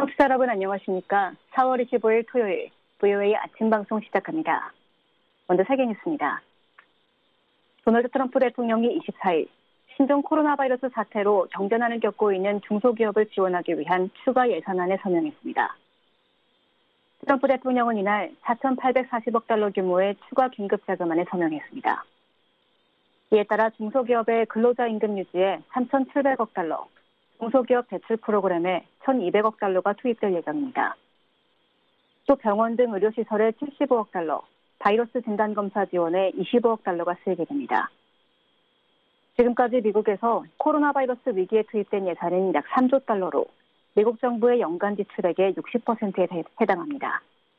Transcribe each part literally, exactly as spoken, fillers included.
청취자 여러분 안녕하십니까? 사월 이십오일 토요일 브이오에이 아침 방송 시작합니다. 먼저 세계 뉴스입니다. 도널드 트럼프 대통령이 이십사일 신종 코로나 바이러스 사태로 경제난을 겪고 있는 중소기업을 지원하기 위한 추가 예산안에 서명했습니다. 트럼프 대통령은 이날 사천팔백사십억 달러 규모의 추가 긴급 자금안에 서명했습니다. 이에 따라 중소기업의 근로자 임금 유지에 삼천칠백억 달러, 중소기업 대출 프로그램에 천이백억 달러가 투입될 예정입니다. 또 병원 등 의료시설에 칠십오억 달러, 바이러스 진단검사 지원에 이십오억 달러가 쓰이게 됩니다. 지금까지 미국에서 코로나 바이러스 위기에 투입된 예산은 약 삼조 달러로 미국 정부의 연간 지출액의 육십 퍼센트에 해당합니다.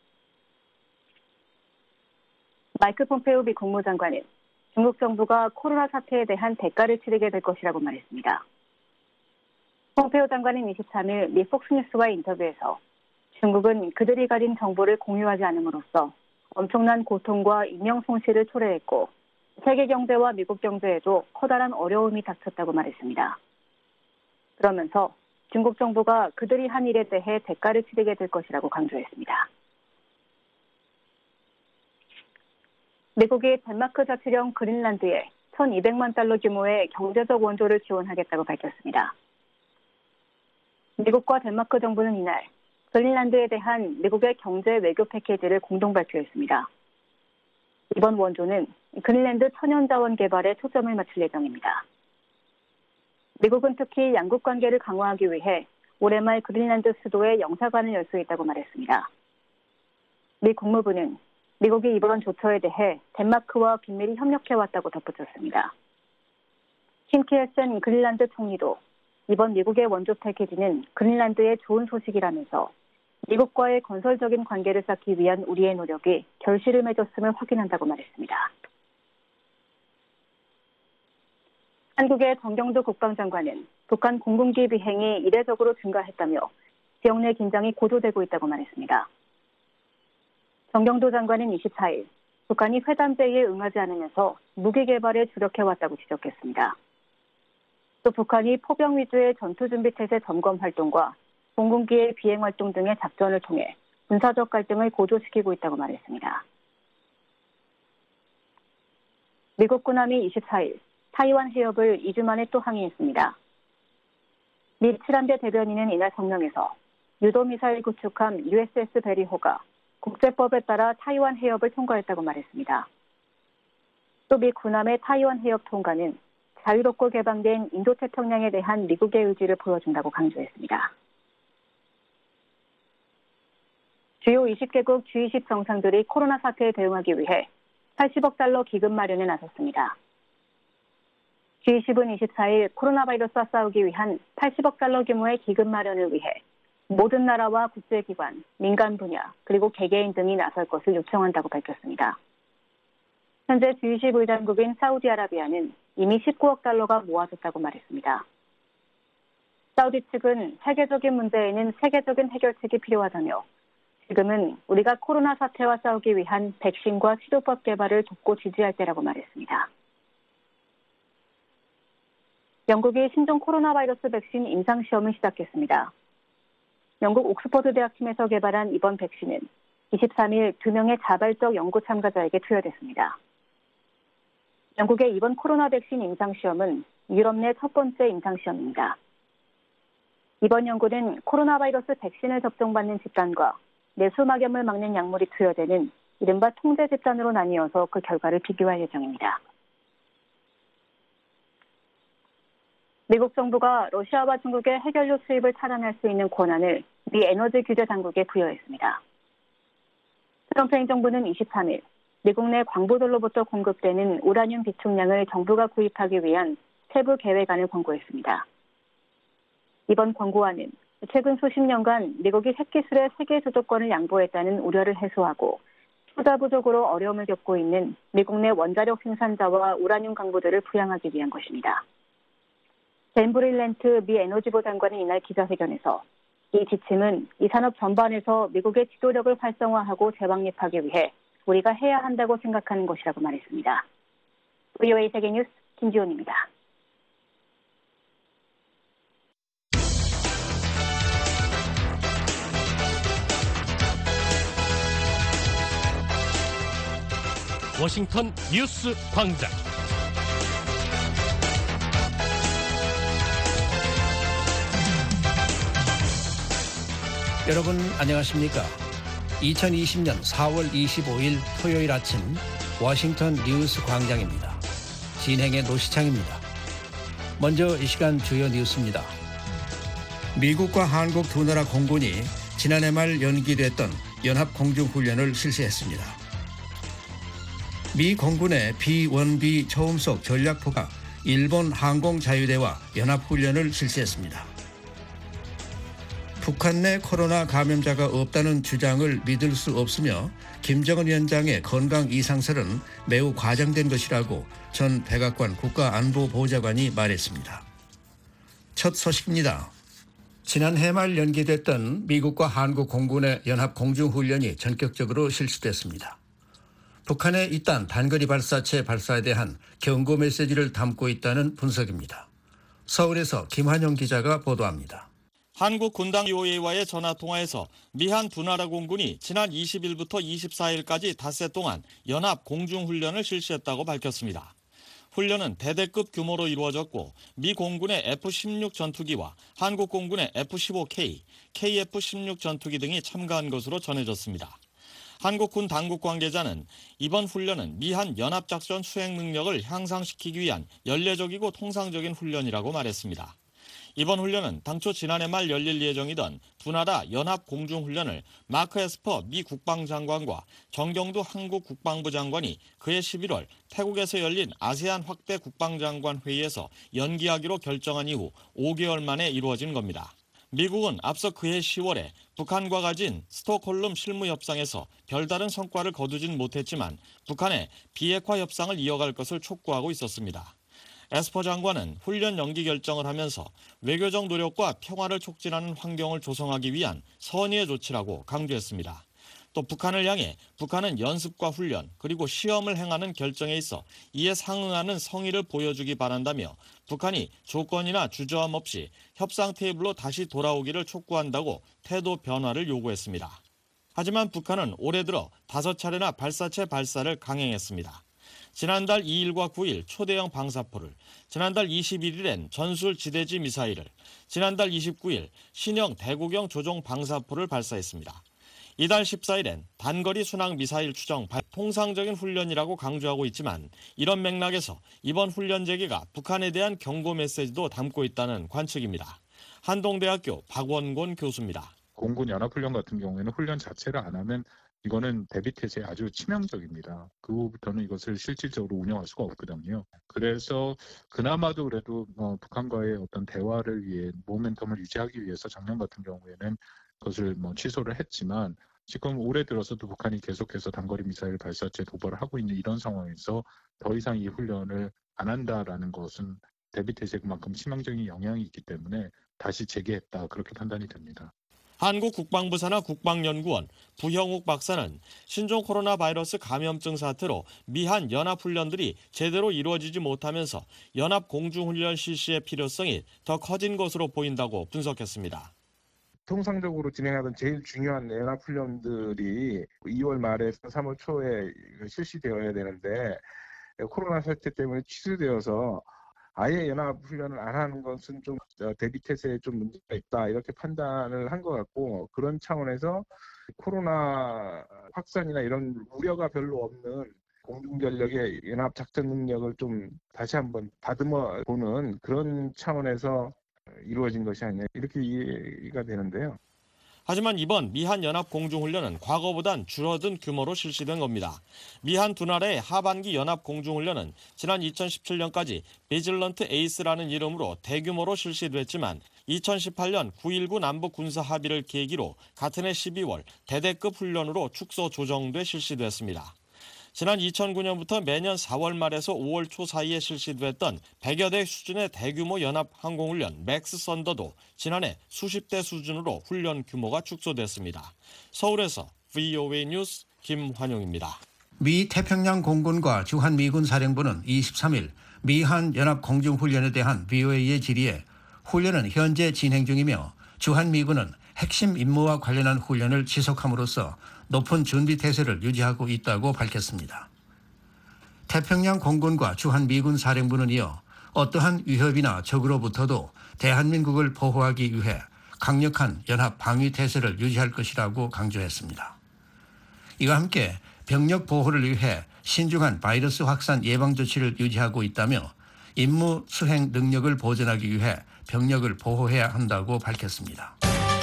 마이크 폼페오 미 국무장관은 중국 정부가 코로나 사태에 대한 대가를 치르게 될 것이라고 말했습니다. 폼페오 장관은 이십삼일 미 폭스뉴스와의 인터뷰에서 중국은 그들이 가진 정보를 공유하지 않음으로써 엄청난 고통과 인명 손실을 초래했고 세계 경제와 미국 경제에도 커다란 어려움이 닥쳤다고 말했습니다. 그러면서 중국 정부가 그들이 한 일에 대해 대가를 치르게 될 것이라고 강조했습니다. 미국이 덴마크 자치령 그린란드에 천이백만 달러 규모의 경제적 원조를 지원하겠다고 밝혔습니다. 미국과 덴마크 정부는 이날 그린란드에 대한 미국의 경제 외교 패키지를 공동 발표했습니다. 이번 원조는 그린란드 천연자원 개발에 초점을 맞출 예정입니다. 미국은 특히 양국 관계를 강화하기 위해 올해 말 그린란드 수도에 영사관을 열 수 있다고 말했습니다. 미 국무부는 미국이 이번 조처에 대해 덴마크와 긴밀히 협력해왔다고 덧붙였습니다. 킴키엘센 그린란드 총리도 이번 미국의 원조 패키지는 그린란드의 좋은 소식이라면서 미국과의 건설적인 관계를 쌓기 위한 우리의 노력이 결실을 맺었음을 확인한다고 말했습니다. 한국의 정경도 국방장관은 북한 공군기 비행이 이례적으로 증가했다며 지역 내 긴장이 고조되고 있다고 말했습니다. 정경도 장관은 이십사일 북한이 회담 제의에 응하지 않으면서 무기 개발에 주력해왔다고 지적했습니다. 또 북한이 포병 위주의 전투준비태세 점검 활동과 공군기의 비행 활동 등의 작전을 통해 군사적 갈등을 고조시키고 있다고 말했습니다. 미국 군함이 이십사일 타이완 해협을 이주 만에 또 항해했습니다. 미 칠함대 대변인은 이날 성명에서 유도미사일 구축함 유에스에스 베리호가 국제법에 따라 타이완 해협을 통과했다고 말했습니다. 또 미 군함의 타이완 해협 통과는 자유롭고 개방된 인도태평양에 대한 미국의 의지를 보여준다고 강조했습니다. 주요 이십 개국 지 이십 정상들이 코로나 사태에 대응하기 위해 팔십억 달러 기금 마련에 나섰습니다. 지 이십은 이십사일 코로나 바이러스와 싸우기 위한 팔십억 달러 규모의 기금 마련을 위해 모든 나라와 국제기관, 민간 분야, 그리고 개개인 등이 나설 것을 요청한다고 밝혔습니다. 현재 지 이십 의장국인 사우디아라비아는 이미 십구억 달러가 모아졌다고 말했습니다. 사우디 측은 세계적인 문제에는 세계적인 해결책이 필요하다며 지금은 우리가 코로나 사태와 싸우기 위한 백신과 치료법 개발을 돕고 지지할 때라고 말했습니다. 영국이 신종 코로나 바이러스 백신 임상시험을 시작했습니다. 영국 옥스퍼드 대학팀에서 개발한 이번 백신은 이십삼일 두 명의 자발적 연구 참가자에게 투여됐습니다. 영국의 이번 코로나 백신 임상시험은 유럽 내 첫 번째 임상시험입니다. 이번 연구는 코로나 바이러스 백신을 접종받는 집단과 내수막염을 막는 약물이 투여되는 이른바 통제 집단으로 나뉘어서 그 결과를 비교할 예정입니다. 미국 정부가 러시아와 중국의 해결료 수입을 차단할 수 있는 권한을 미 에너지 규제 당국에 부여했습니다. 트럼프 행정부는 이십삼일 미국 내 광부들로부터 공급되는 우라늄 비축량을 정부가 구입하기 위한 세부 계획안을 권고했습니다. 이번 권고안은 최근 수십 년간 미국이 핵기술의 세계 주도권을 양보했다는 우려를 해소하고 투자 부족으로 어려움을 겪고 있는 미국 내 원자력 생산자와 우라늄 강부들을 부양하기 위한 것입니다. 댄 브릴렌트 미 에너지부 장관은 이날 기자회견에서 이 지침은 이 산업 전반에서 미국의 지도력을 활성화하고 재확립하기 위해 우리가 해야 한다고 생각하는 것이라고 말했습니다. 브이오에이 세계뉴스 김지훈입니다. 워싱턴 뉴스 광장. 여러분 안녕하십니까? 이천이십 년 사월 이십오일 토요일 아침 워싱턴 뉴스 광장입니다. 진행의 노시창입니다. 먼저 이 시간 주요 뉴스입니다. 미국과 한국 두 나라 공군이 지난해 말 연기됐던 연합공중훈련을 실시했습니다. 미 공군의 비 원 비 초음속 전략포가 일본 항공자유대와 연합훈련을 실시했습니다. 북한 내 코로나 감염자가 없다는 주장을 믿을 수 없으며 김정은 위원장의 건강 이상설은 매우 과장된 것이라고 전 백악관 국가안보보좌관이 말했습니다. 첫 소식입니다. 지난해 말 연기됐던 미국과 한국 공군의 연합공중훈련이 전격적으로 실시됐습니다. 북한의 이딴 단거리 발사체 발사에 대한 경고 메시지를 담고 있다는 분석입니다. 서울에서 김환영 기자가 보도합니다. 한국 군당 비오에이와의 전화통화에서 미한 두 나라 공군이 지난 이십일부터 이십사일까지 닷새 동안 연합 공중훈련을 실시했다고 밝혔습니다. 훈련은 대대급 규모로 이루어졌고 미 공군의 에프 십육 전투기와 한국 공군의 에프 십오 케이, 케이에프 십육 전투기 등이 참가한 것으로 전해졌습니다. 한국군 당국 관계자는 이번 훈련은 미한 연합작전 수행 능력을 향상시키기 위한 연례적이고 통상적인 훈련이라고 말했습니다. 이번 훈련은 당초 지난해 말 열릴 예정이던 두 나라 연합공중훈련을 마크 에스퍼 미 국방장관과 정경두 한국 국방부 장관이 그해 십일월 태국에서 열린 아세안 확대 국방장관 회의에서 연기하기로 결정한 이후 오 개월 만에 이루어진 겁니다. 미국은 앞서 그해 시월에 북한과 가진 스톡홀름 실무협상에서 별다른 성과를 거두진 못했지만 북한의 비핵화 협상을 이어갈 것을 촉구하고 있었습니다. 에스퍼 장관은 훈련 연기 결정을 하면서 외교적 노력과 평화를 촉진하는 환경을 조성하기 위한 선의의 조치라고 강조했습니다. 또 북한을 향해 북한은 연습과 훈련 그리고 시험을 행하는 결정에 있어 이에 상응하는 성의를 보여주기 바란다며 북한이 조건이나 주저함 없이 협상 테이블로 다시 돌아오기를 촉구한다고 태도 변화를 요구했습니다. 하지만 북한은 올해 들어 다섯 차례나 발사체 발사를 강행했습니다. 지난달 이일과 구일 초대형 방사포를, 지난달 이십일일엔 전술 지대지 미사일을, 지난달 이십구일 신형 대구경 조종 방사포를 발사했습니다. 이달 십사일엔 단거리 순항 미사일 추정 통상적인 훈련이라고 강조하고 있지만 이런 맥락에서 이번 훈련 재개가 북한에 대한 경고 메시지도 담고 있다는 관측입니다. 한동대학교 박원곤 교수입니다. 공군 연합훈련 같은 경우에는 훈련 자체를 안 하면 이거는 대비태세에 아주 치명적입니다. 그 후부터는 이것을 실질적으로 운영할 수가 없거든요. 그래서 그나마도 그래도 어, 북한과의 어떤 대화를 위해 모멘텀을 유지하기 위해서 작년 같은 경우에는 그것을 뭐 취소를 했지만 지금 올해 들어서도 북한이 계속해서 단거리 미사일 발사체 도발을 하고 있는 이런 상황에서 더 이상 이 훈련을 안 한다라는 것은 대비태세에 그만큼 치명적인 영향이 있기 때문에 다시 재개했다 그렇게 판단이 됩니다. 한국 국방부 산하 국방연구원 부형욱 박사는 신종 코로나 바이러스 감염증 사태로 미한 연합훈련들이 제대로 이루어지지 못하면서 연합공중훈련 실시의 필요성이 더 커진 것으로 보인다고 분석했습니다. 통상적으로 진행하던 제일 중요한 연합훈련들이 이월 말에서 삼월 초에 실시되어야 되는데 코로나 사태 때문에 취소되어서 아예 연합훈련을 안 하는 것은 좀 대비태세에 좀 문제가 있다 이렇게 판단을 한 것 같고 그런 차원에서 코로나 확산이나 이런 우려가 별로 없는 공중전력의 연합작전 능력을 좀 다시 한번 다듬어 보는 그런 차원에서 이루어진 것이 아니냐 이렇게 이해가 되는데요. 하지만 이번 미한 연합공중훈련은 과거보단 줄어든 규모로 실시된 겁니다. 미한 두 나라의 하반기 연합공중훈련은 지난 이천십칠년까지 비질런트 에이스라는 이름으로 대규모로 실시됐지만 이천십팔년 구일구 남북 군사 합의를 계기로 같은 해 십이월 대대급 훈련으로 축소 조정돼 실시됐습니다. 지난 이천구년부터 매년 사월 말에서 오월 초 사이에 실시됐던 백여 대 수준의 대규모 연합 항공훈련 맥스 썬더도 지난해 수십 대 수준으로 훈련 규모가 축소됐습니다. 서울에서 브이오에이 뉴스 김환용입니다. 미 태평양 공군과 주한미군 사령부는 이십삼일 미한 연합공중훈련에 대한 브이오에이의 질의에 훈련은 현재 진행 중이며 주한미군은 핵심 임무와 관련한 훈련을 지속함으로써 높은 준비 태세를 유지하고 있다고 밝혔습니다. 태평양 공군과 주한미군 사령부는 이어 어떠한 위협이나 적으로부터도 대한민국을 보호하기 위해 강력한 연합 방위 태세를 유지할 것이라고 강조했습니다. 이와 함께 병력 보호를 위해 신중한 바이러스 확산 예방 조치를 유지하고 있다며 임무 수행 능력을 보존하기 위해 병력을 보호해야 한다고 밝혔습니다.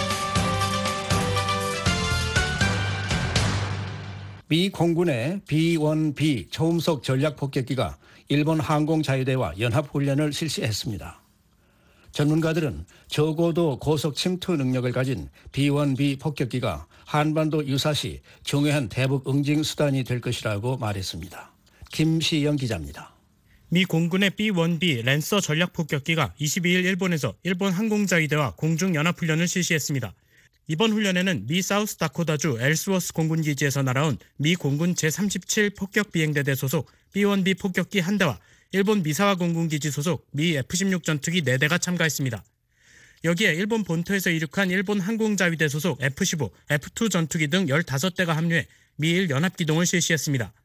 미 공군의 비 원 비 초음속 전략폭격기가 일본 항공자위대와 연합훈련을 실시했습니다. 전문가들은 저고도 고속 침투 능력을 가진 비 원 비 폭격기가 한반도 유사시 중요한 대북 응징 수단이 될 것이라고 말했습니다. 김시영 기자입니다. 미 공군의 비 원 비 랜서 전략폭격기가 이십이일 일본에서 일본 항공자위대와 공중연합훈련을 실시했습니다. 이번 훈련에는 미 사우스다코타주 엘스워스 공군기지에서 날아온 미 공군 제삼십칠 폭격비행대대 소속 비 원 비 폭격기 한 대와 일본 미사와 공군기지 소속 미 에프 십육 전투기 네 대가 참가했습니다. 여기에 일본 본토에서 이륙한 일본 항공자위대 소속 에프 십오, 에프 투 전투기 등 열다섯 대가 합류해 미일 연합기동을 실시했습니다.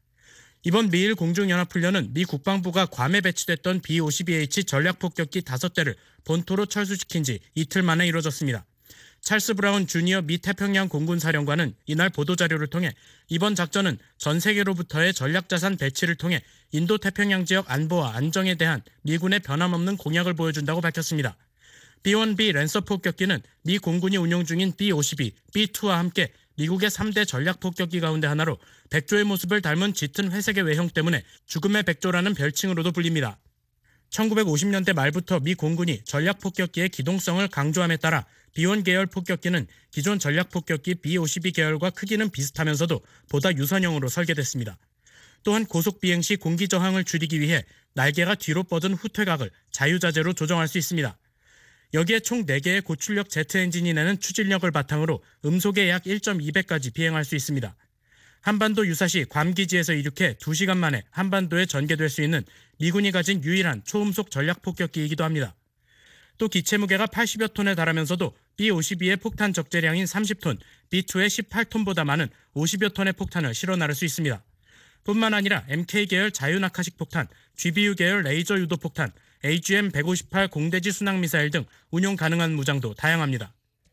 이번 미일 공중연합훈련은 미 국방부가 괌에 배치됐던 비 오십이 에이치 전략폭격기 다섯 대를 본토로 철수시킨 지 이틀 만에 이뤄졌습니다. 찰스 브라운 주니어 미 태평양 공군사령관은 이날 보도자료를 통해 이번 작전은 전 세계로부터의 전략자산 배치를 통해 인도 태평양 지역 안보와 안정에 대한 미군의 변함없는 공약을 보여준다고 밝혔습니다. 비 원 비 랜서 폭격기는 미 공군이 운용 중인 비 오십이, 비 투와 함께 미국의 삼 대 전략폭격기 가운데 하나로 백조의 모습을 닮은 짙은 회색의 외형 때문에 죽음의 백조라는 별칭으로도 불립니다. 천구백오십 년대 말부터 미 공군이 전략폭격기의 기동성을 강조함에 따라 비 원 계열 폭격기는 기존 전략폭격기 비 오십이 계열과 크기는 비슷하면서도 보다 유선형으로 설계됐습니다. 또한 고속 비행 시 공기 저항을 줄이기 위해 날개가 뒤로 뻗은 후퇴각을 자유자재로 조정할 수 있습니다. 여기에 총 네 개의 고출력 제트 엔진이 내는 추진력을 바탕으로 음속에 약 일 점 이 배까지 비행할 수 있습니다. 한반도 유사시 괌 기지에서 이륙해 두 시간 만에 한반도에 전개될 수 있는 미군이 가진 유일한 초음속 전략폭격기이기도 합니다. 또 기체 무게가 팔십여 톤에 달하면서도 비 오십이의 폭탄 적재량인 삼십 톤, 비 투의 십팔 톤보다 많은 오십여 톤의 폭탄을 실어 나를 수 있습니다. 뿐만 아니라 엠케이 계열 자유낙하식 폭탄, 지비유 계열 레이저 유도 폭탄, 에이지엠 백오십팔 공대지 순항미사일 등 운용 가능한 무장도 다양합니다.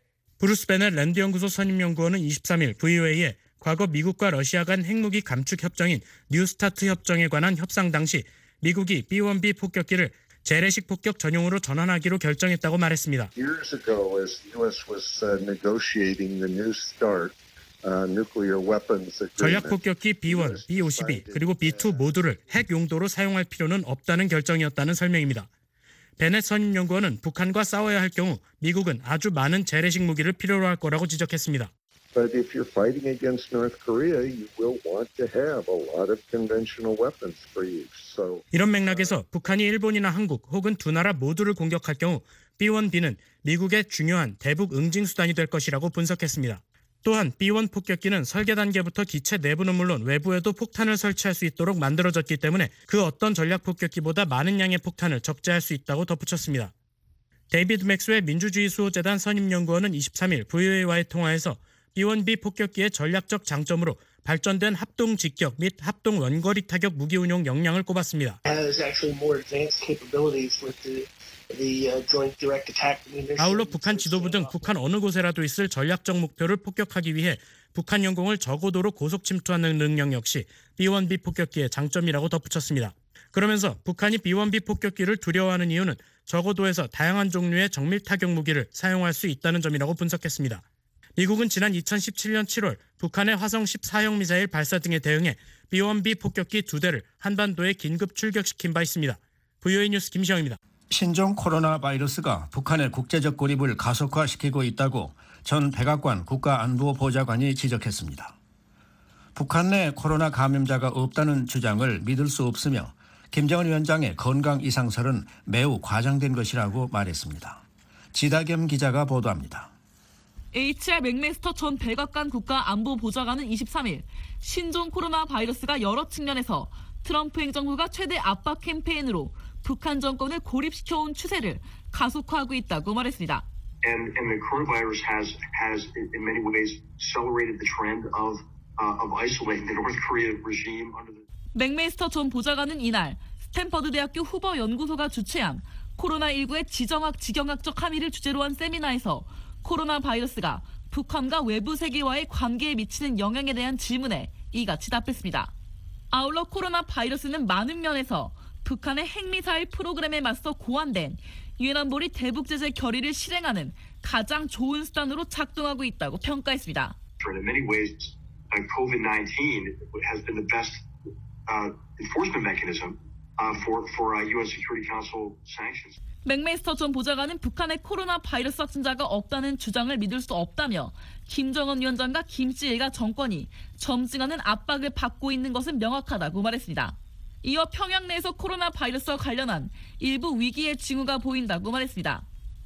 브루스 베넷 랜드연구소 선임연구원은 이십삼일 브이오에이에 과거 미국과 러시아 간 핵무기 감축 협정인 뉴스타트 협정에 관한 협상 당시 미국이 비 원 비 폭격기를 재래식 폭격 전용으로 전환하기로 결정했다고 말했습니다. Years ago, as the U S was negotiating the New START nuclear weapons agreement, 전략폭격기 비 원, 비 오십이 그리고 비 투 모두를 핵 용도로 사용할 필요는 없다는 결정이었다는 설명입니다. 베넷 선임연구원은 북한과 싸워야 할 경우 미국은 아주 많은 재래식 무기를 필요로 할 거라고 지적했습니다. But if you're fighting against North Korea, you will want to have a lot of conventional weapons for use. So 이런 맥락에서 북한이 일본이나 한국 혹은 두 나라 모두를 공격할 경우 비 원 비는 미국의 중요한 대북 응징 수단이 될 것이라고 분석했습니다. 또한 비 원 폭격기는 설계 단계부터 기체 내부는 물론 외부에도 폭탄을 설치할 수 있도록 만들어졌기 때문에 그 어떤 전략 폭격기보다 많은 양의 폭탄을 적재할 수 있다고 덧붙였습니다. 데이비드 맥스웰 민주주의 수호재단 선임연구원은 이십삼일 브이오에이와의 통화에서 비 원 비 폭격기의 전략적 장점으로 발전된 합동 직격 및 합동 원거리 타격 무기 운용 역량을 꼽았습니다. 아울러 북한 지도부 등 북한 어느 곳에라도 있을 전략적 목표를 폭격하기 위해 북한 영공을 저고도로 고속 침투하는 능력 역시 비 원 비 폭격기의 장점이라고 덧붙였습니다. 그러면서 북한이 비 원 비 폭격기를 두려워하는 이유는 저고도에서 다양한 종류의 정밀 타격 무기를 사용할 수 있다는 점이라고 분석했습니다. 미국은 지난 이천십칠년 칠월 북한의 화성 십사형 미사일 발사 등에 대응해 비 원 비 폭격기 두 대를 한반도에 긴급 출격시킨 바 있습니다. 브이오에이 뉴스 김시영입니다. 신종 코로나 바이러스가 북한의 국제적 고립을 가속화시키고 있다고 전 백악관 국가안보보좌관이 지적했습니다. 북한 내 코로나 감염자가 없다는 주장을 믿을 수 없으며 김정은 위원장의 건강 이상설은 매우 과장된 것이라고 말했습니다. 지다겸 기자가 보도합니다. 에이치알 맥메스터 전 백악관 국가안보보좌관은 이십삼일 신종 코로나 바이러스가 여러 측면에서 트럼프 행정부가 최대 압박 캠페인으로 북한 정권을 고립시켜온 추세를 가속화하고 있다고 말했습니다. And, and the coronavirus has, has in many ways accelerated the trend of, uh, of isolating the North Korea regime under the 맥메스터 전 보좌관은 이날 스탠퍼드 대학교 후보 연구소가 주최한 코로나십구의 지정학 지경학적 함의를 주제로 한 세미나에서 코로나 바이러스가 북한과 외부 세계와의 관계에 미치는 영향에 대한 질문에 이같이 답했습니다. 아울러 코로나 바이러스는 많은 면에서 북한의 핵미사일 프로그램에 맞서 고안된 유엔 안보리 대북 제재 결의를 실행하는 가장 좋은 수단으로 작동하고 있다고 평가했습니다. In many ways, COVID nineteen has been the best uh, enforcement mechanism uh, for for uh, 유엔 Security Council sanctions. 맥메스터 전 보좌관은 북한의 코로나 바이러스 확진자가 없다는 주장을 믿을 수 없다며 김정은 위원장과 김씨일가 정권이 점증하는 압박을 받고 있는 것은 명확하다고 말했습니다. 이어 평양 내에서 코로나 바이러스와 관련한 일부 위기의 징후가 보인다고 말했습니다.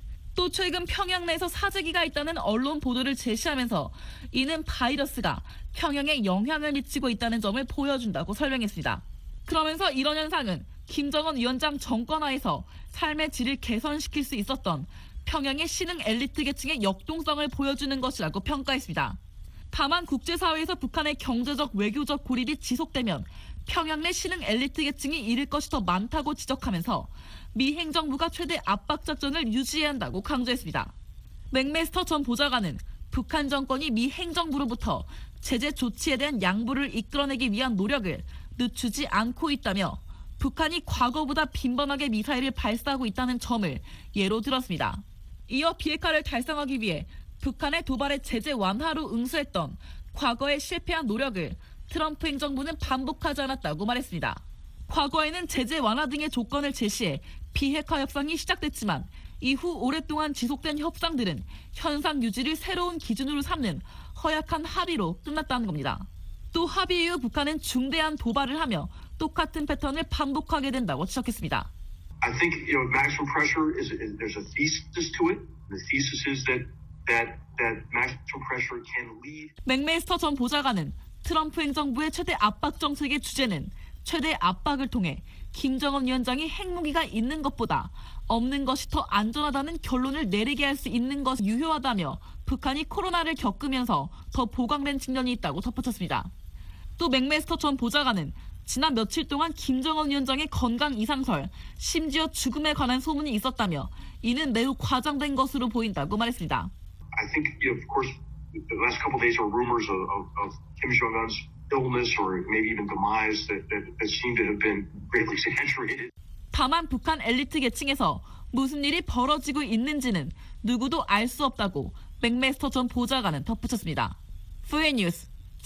또 최근 평양 내에서 사재기가 있다는 언론 보도를 제시하면서 이는 바이러스가 평양에 영향을 미치고 있다는 점을 보여준다고 설명했습니다. 그러면서 이런 현상은 김정은 위원장 정권 하에서 삶의 질을 개선시킬 수 있었던 평양의 신흥 엘리트 계층의 역동성을 보여주는 것이라고 평가했습니다. 다만 국제사회에서 북한의 경제적 외교적 고립이 지속되면 평양 내 신흥 엘리트 계층이 잃을 것이 더 많다고 지적하면서 미 행정부가 최대 압박 작전을 유지해야 한다고 강조했습니다. 맥메스터 전 보좌관은 북한 정권이 미 행정부로부터 제재 조치에 대한 양보를 이끌어내기 위한 노력을 늦추지 않고 있다며 북한이 과거보다 빈번하게 미사일을 발사하고 있다는 점을 예로 들었습니다. 이어 비핵화를 달성하기 위해 북한의 도발에 제재 완화로 응수했던 과거에 실패한 노력을 트럼프 행정부는 반복하지 않았다고 말했습니다. 과거에는 제재 완화 등의 조건을 제시해 비핵화 협상이 시작됐지만 이후 오랫동안 지속된 협상들은 현상 유지를 새로운 기준으로 삼는 허약한 합의로 끝났다는 겁니다. 또 합의 이후 북한은 중대한 도발을 하며 똑같은 패턴을 반복하게 된다고 지적했습니다. I think you know maximum pressure is, is there's a thesis to it. The thesis is that that that maximum pressure can lead. 맥메스터 전 보좌관은 트럼프 행정부의 최대 압박 정책의 주제는 최대 압박을 통해 김정은 위원장이 핵무기가 있는 것보다 없는 것이 더 안전하다는 결론을 내리게 할 수 있는 것이 유효하다며 북한이 코로나를 겪으면서 더 보강된 측면이 있다고 덧붙였습니다. 또 맥메스터 전 보좌관은 지난 며칠 동안 김정은 위원장의 건강 이상설, 심지어 죽음에 관한 소문이 있었다며 이는 매우 과장된 것으로 보인다고 말했습니다. I think, you know, of course, the last couple of days were rumors of, of, of Kim Jong-un's illness or maybe even demise that, that, that seem to have been greatly exaggerated. 다만 북한 엘리트 계층에서 무슨 일이 벌어지고 있는지는 누구도 알 수 없다고 맥메스터 전 보좌관은 덧붙였습니다. 푸에 뉴스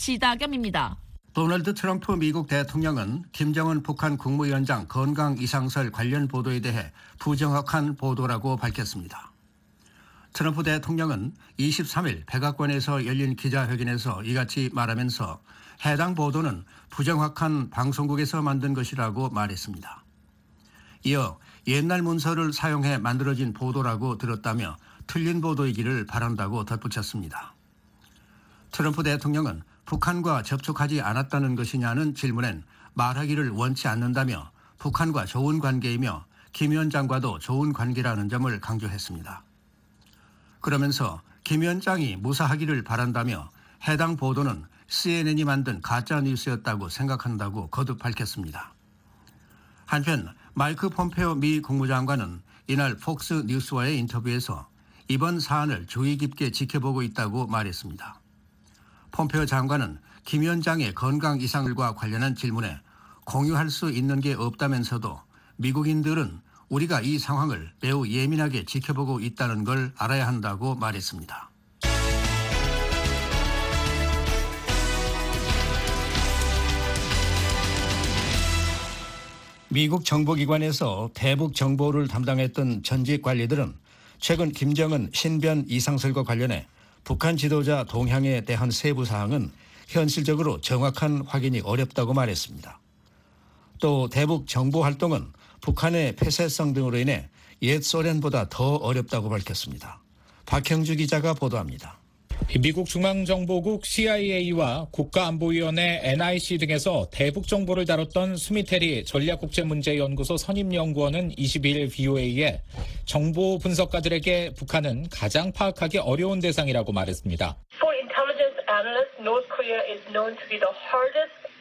지다겸입니다. 도널드 트럼프 미국 대통령은 김정은 북한 국무위원장 건강 이상설 관련 보도에 대해 부정확한 보도라고 밝혔습니다. 트럼프 대통령은 이십삼 일 백악관에서 열린 기자회견에서 이같이 말하면서 해당 보도는 부정확한 방송국에서 만든 것이라고 말했습니다. 이어 옛날 문서를 사용해 만들어진 보도라고 들었다며 틀린 보도이기를 바란다고 덧붙였습니다. 트럼프 대통령은 북한과 접촉하지 않았다는 것이냐는 질문엔 말하기를 원치 않는다며 북한과 좋은 관계이며 김 위원장과도 좋은 관계라는 점을 강조했습니다. 그러면서 김 위원장이 무사하기를 바란다며 해당 보도는 씨엔엔이 만든 가짜뉴스였다고 생각한다고 거듭 밝혔습니다. 한편 마이크 폼페오 미 국무장관은 이날 폭스 뉴스와의 인터뷰에서 이번 사안을 주의 깊게 지켜보고 있다고 말했습니다. 폼페오 장관은 김 위원장의 건강 이상과 관련한 질문에 공유할 수 있는 게 없다면서도 미국인들은 우리가 이 상황을 매우 예민하게 지켜보고 있다는 걸 알아야 한다고 말했습니다. 미국 정보기관에서 대북 정보를 담당했던 전직 관리들은 최근 김정은 신변 이상설과 관련해 북한 지도자 동향에 대한 세부 사항은 현실적으로 정확한 확인이 어렵다고 말했습니다. 또 대북 정보 활동은 북한의 폐쇄성 등으로 인해 옛 소련보다 더 어렵다고 밝혔습니다. 박형주 기자가 보도합니다. 미국 중앙정보국 씨아이에이와 국가안보위원회 엔아이씨 등에서 대북 정보를 다뤘던 스미테리 전략국제문제연구소 선임연구원은 이십이 일 브이오에이에 정보 분석가들에게 북한은 가장 파악하기 어려운 대상이라고 말했습니다. For intelligence analysts, North Korea is known to be the hardest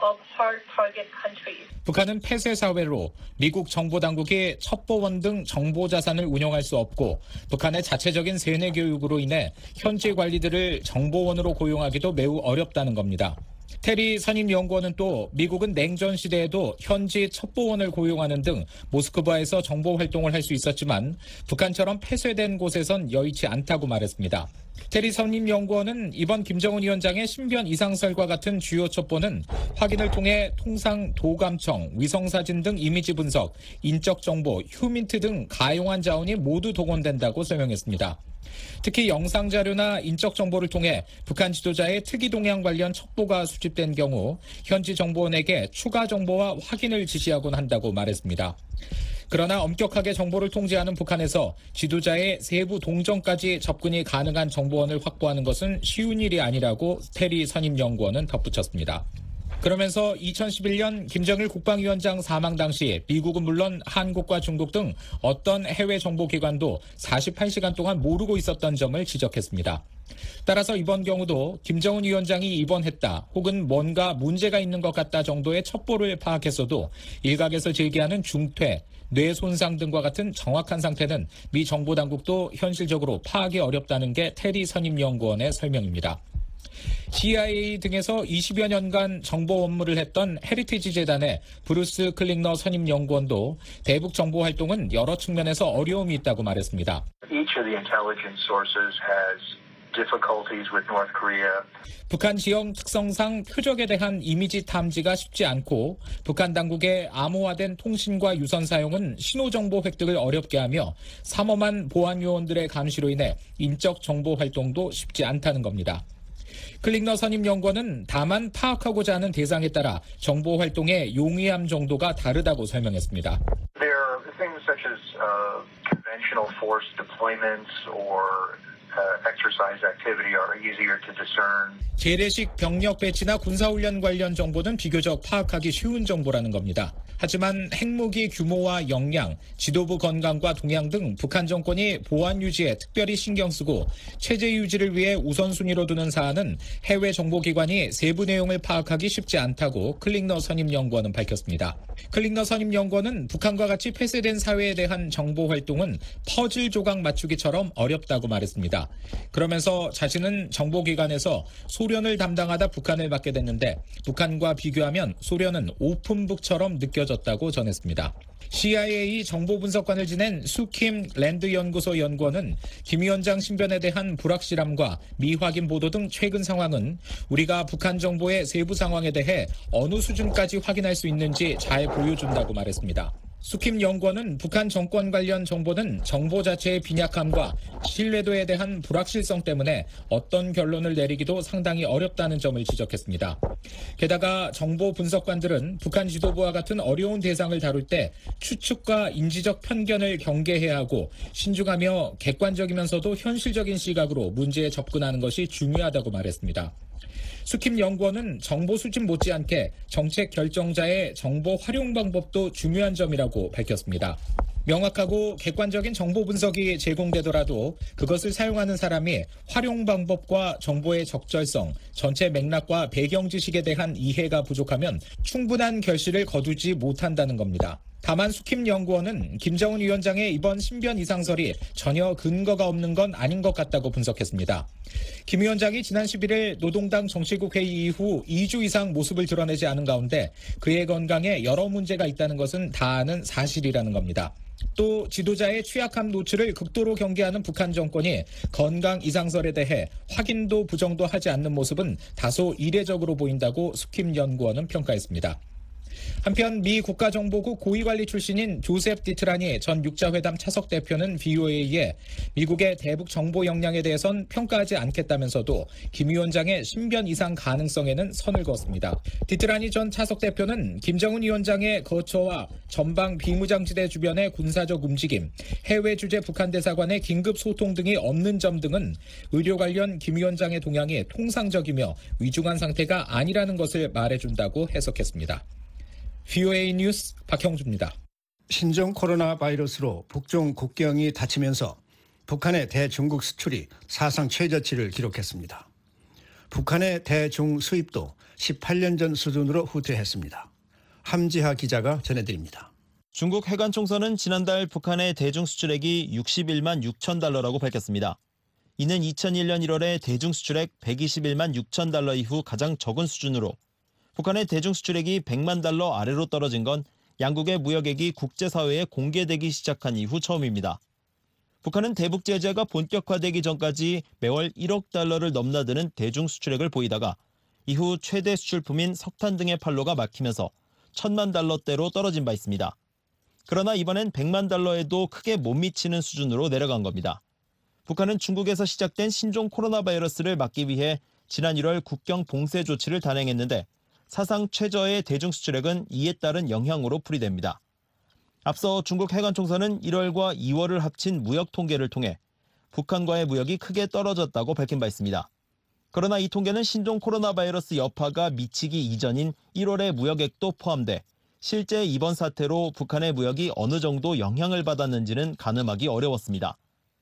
of hard target countries. 북한은 폐쇄 사회로 미국 정보당국이 첩보원 등 정보 자산을 운영할 수 없고 북한의 자체적인 세뇌 교육으로 인해 현지 관리들을 정보원으로 고용하기도 매우 어렵다는 겁니다. 테리 선임연구원은 또 미국은 냉전 시대에도 현지 첩보원을 고용하는 등 모스크바에서 정보 활동을 할 수 있었지만 북한처럼 폐쇄된 곳에선 여의치 않다고 말했습니다. 테리 선임연구원은 이번 김정은 위원장의 신변 이상설과 같은 주요 첩보는 확인을 통해 통상 도감청, 위성사진 등 이미지 분석, 인적 정보, 휴민트 등 가용한 자원이 모두 동원된다고 설명했습니다. 특히 영상 자료나 인적 정보를 통해 북한 지도자의 특이 동향 관련 첩보가 수집된 경우 현지 정보원에게 추가 정보와 확인을 지시하곤 한다고 말했습니다. 그러나 엄격하게 정보를 통제하는 북한에서 지도자의 세부 동정까지 접근이 가능한 정보원을 확보하는 것은 쉬운 일이 아니라고 테리 선임연구원은 덧붙였습니다. 그러면서 이천십일 년 김정일 국방위원장 사망 당시 미국은 물론 한국과 중국 등 어떤 해외 정보기관도 사십팔 시간 동안 모르고 있었던 점을 지적했습니다. 따라서 이번 경우도 김정은 위원장이 입원했다 혹은 뭔가 문제가 있는 것 같다 정도의 첩보를 파악했어도 일각에서 제기하는 중퇴, 뇌 손상 등과 같은 정확한 상태는 미 정보당국도 현실적으로 파악이 어렵다는 게 테리 선임연구원의 설명입니다. 씨아이에이 등에서 이십여 년간 정보 업무를 했던 헤리티지 재단의 브루스 클링너 선임연구원도 대북 정보 활동은 여러 측면에서 어려움이 있다고 말했습니다. Each of the intelligence sources has difficulties with North Korea. 북한 지형 특성상 표적에 대한 이미지 탐지가 쉽지 않고 북한 당국의 암호화된 통신과 유선 사용은 신호정보 획득을 어렵게 하며 삼엄한 보안 요원들의 감시로 인해 인적 정보 활동도 쉽지 않다는 겁니다. 클링너 선임연구원은 다만 파악하고자 하는 대상에 따라 정보 활동의 용이함 정도가 다르다고 설명했습니다. There are things such as uh, conventional force deployments or uh, exercise activity are easier to discern. 재래식 병력 배치나 군사훈련 관련 정보는 비교적 파악하기 쉬운 정보라는 겁니다. 하지만 핵무기 규모와 역량, 지도부 건강과 동향 등 북한 정권이 보안 유지에 특별히 신경 쓰고 체제 유지를 위해 우선순위로 두는 사안은 해외 정보기관이 세부 내용을 파악하기 쉽지 않다고 클링너 선임연구원은 밝혔습니다. 클링너 선임연구원은 북한과 같이 폐쇄된 사회에 대한 정보 활동은 퍼즐 조각 맞추기처럼 어렵다고 말했습니다. 그러면서 자신은 정보기관에서 소련을 담당하다 북한을 맡게 됐는데 북한과 비교하면 소련은 오픈북처럼 느껴졌다고 전했습니다. 씨아이에이 정보분석관을 지낸 수킴 랜드연구소 연구원은 김 위원장 신변에 대한 불확실함과 미확인 보도 등 최근 상황은 우리가 북한 정보의 세부 상황에 대해 어느 수준까지 확인할 수 있는지 잘 보여준다고 말했습니다. 수킴 연구원은 북한 정권 관련 정보는 정보 자체의 빈약함과 신뢰도에 대한 불확실성 때문에 어떤 결론을 내리기도 상당히 어렵다는 점을 지적했습니다. 게다가 정보 분석관들은 북한 지도부와 같은 어려운 대상을 다룰 때 추측과 인지적 편견을 경계해야 하고 신중하며 객관적이면서도 현실적인 시각으로 문제에 접근하는 것이 중요하다고 말했습니다. 수킴 연구원은 정보 수집 못지않게 정책 결정자의 정보 활용 방법도 중요한 점이라고 밝혔습니다. 명확하고 객관적인 정보 분석이 제공되더라도 그것을 사용하는 사람이 활용 방법과 정보의 적절성, 전체 맥락과 배경 지식에 대한 이해가 부족하면 충분한 결실을 거두지 못한다는 겁니다. 다만 수킴 연구원은 김정은 위원장의 이번 신변 이상설이 전혀 근거가 없는 건 아닌 것 같다고 분석했습니다. 김 위원장이 지난 십일일 노동당 정치국 회의 이후 이 주 이상 모습을 드러내지 않은 가운데 그의 건강에 여러 문제가 있다는 것은 다 아는 사실이라는 겁니다. 또 지도자의 취약함 노출을 극도로 경계하는 북한 정권이 건강 이상설에 대해 확인도 부정도 하지 않는 모습은 다소 이례적으로 보인다고 수킴 연구원은 평가했습니다. 한편 미 국가정보국 고위관리 출신인 조셉 디트라니 전 육자회담 차석 대표는 브이오에이에 미국의 대북 정보 역량에 대해선 평가하지 않겠다면서도 김 위원장의 신변 이상 가능성에는 선을 그었습니다. 디트라니 전 차석 대표는 김정은 위원장의 거처와 전방 비무장지대 주변의 군사적 움직임, 해외 주재 북한 대사관의 긴급 소통 등이 없는 점 등은 의료 관련 김 위원장의 동향이 통상적이며 위중한 상태가 아니라는 것을 말해준다고 해석했습니다. 브이오에이 뉴스 박형주입니다. 신종 코로나 바이러스로 북중 국경이 닫히면서 북한의 대중국 수출이 사상 최저치를 기록했습니다. 북한의 대중 수입도 십팔 년 전 수준으로 후퇴했습니다. 함지하 기자가 전해드립니다. 중국 해관총서는 지난달 북한의 대중 수출액이 육십일만 육천 달러라고 밝혔습니다. 이는 이천일 년 일월에 대중 수출액 백이십일만 육천 달러 이후 가장 적은 수준으로 북한의 대중 수출액이 백만 달러 아래로 떨어진 건 양국의 무역액이 국제사회에 공개되기 시작한 이후 처음입니다. 북한은 대북 제재가 본격화되기 전까지 매월 일억 달러를 넘나드는 대중 수출액을 보이다가 이후 최대 수출품인 석탄 등의 판로가 막히면서 천만 달러대로 떨어진 바 있습니다. 그러나 이번엔 백만 달러에도 크게 못 미치는 수준으로 내려간 겁니다. 북한은 중국에서 시작된 신종 코로나 바이러스를 막기 위해 지난 일월 국경 봉쇄 조치를 단행했는데 사상 최저의 대중 수출액은 이에 따른 영향으로 풀이됩니다. 앞서 중국 해관총서는 일월과 이월을 합친 무역 통계를 통해 북한과의 무역이 크게 떨어졌다고 밝힌 바 있습니다. 그러나 이 통계는 신종 코로나 바이러스 여파가 미치기 이전인 일월의 무역액도 포함돼 실제 이번 사태로 북한의 무역이 어느 정도 영향을 받았는지는 가늠하기 어려웠습니다.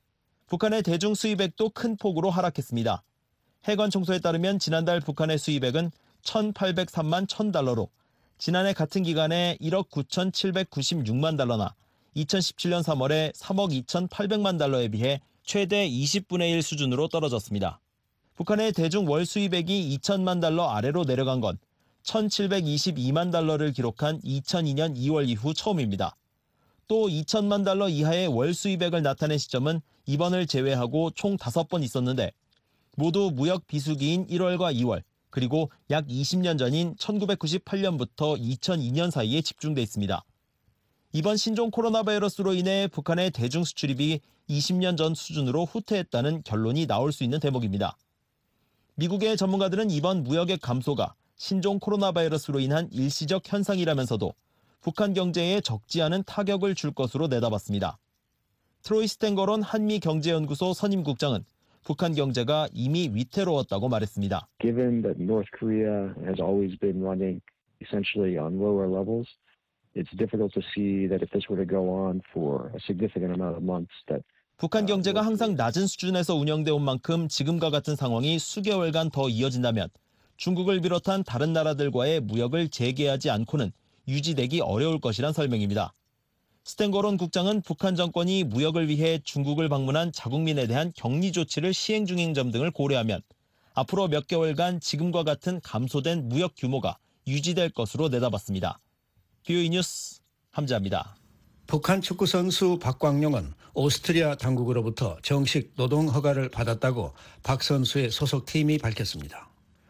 북한의 대중 수입액도 큰 폭으로 하락했습니다. 해관총서에 따르면 지난달 북한의 수입액은 천팔백삼만 천 달러로 지난해 같은 기간에 일억 구천칠백구십육만 달러나 이천십칠 년 삼월에 삼억 이천팔백만 달러에 비해 최대 이십분의 일 수준으로 떨어졌습니다. 북한의 대중 월 수입액이 이천만 달러 아래로 내려간 건 천칠백이십이만 달러를 기록한 이천이 년 이월 이후 처음입니다. 또 이천만 달러 이하의 월 수입액을 나타낸 시점은 이번을 제외하고 총 다섯 번 있었는데 모두 무역 비수기인 일월과 이월 그리고 약 이십 년 전인 천구백구십팔 년부터 이천이 년 사이에 집중돼 있습니다. 이번 신종 코로나 바이러스로 인해 북한의 대중 수출입이 이십 년 전 수준으로 후퇴했다는 결론이 나올 수 있는 대목입니다. 미국의 전문가들은 이번 무역액 감소가 신종 코로나 바이러스로 인한 일시적 현상이라면서도 북한 경제에 적지 않은 타격을 줄 것으로 내다봤습니다. 트로이 스탠거론 한미경제연구소 선임국장은 북한 경제가 이미 위태로웠다고 말했습니다. Given that North Korea has always been running essentially on lower levels, it's difficult to see that if this were to go on for a significant amount of months that 북한 경제가 항상 낮은 수준에서 운영돼 온 만큼 지금과 같은 상황이 수개월간 더 이어진다면 중국을 비롯한 다른 나라들과의 무역을 재개하지 않고는 유지되기 어려울 것이란 설명입니다. 스탠거론 국장은 북한 정권이 무역을 위해 중국을 방문한 자국민에 대한 격리 조치를 시행 중인 점 등을 고려하면 앞으로 몇 개월간 지금과 같은 감소된 무역 규모가 유지될 것으로 내다봤습니다. 비오이 뉴스 함지아입니다. 북한 축구 선수 박광용은 오스트리아 당국으로부터 정식 노동 허가를 받았다고 박 선수의 소속팀이 밝혔습니다.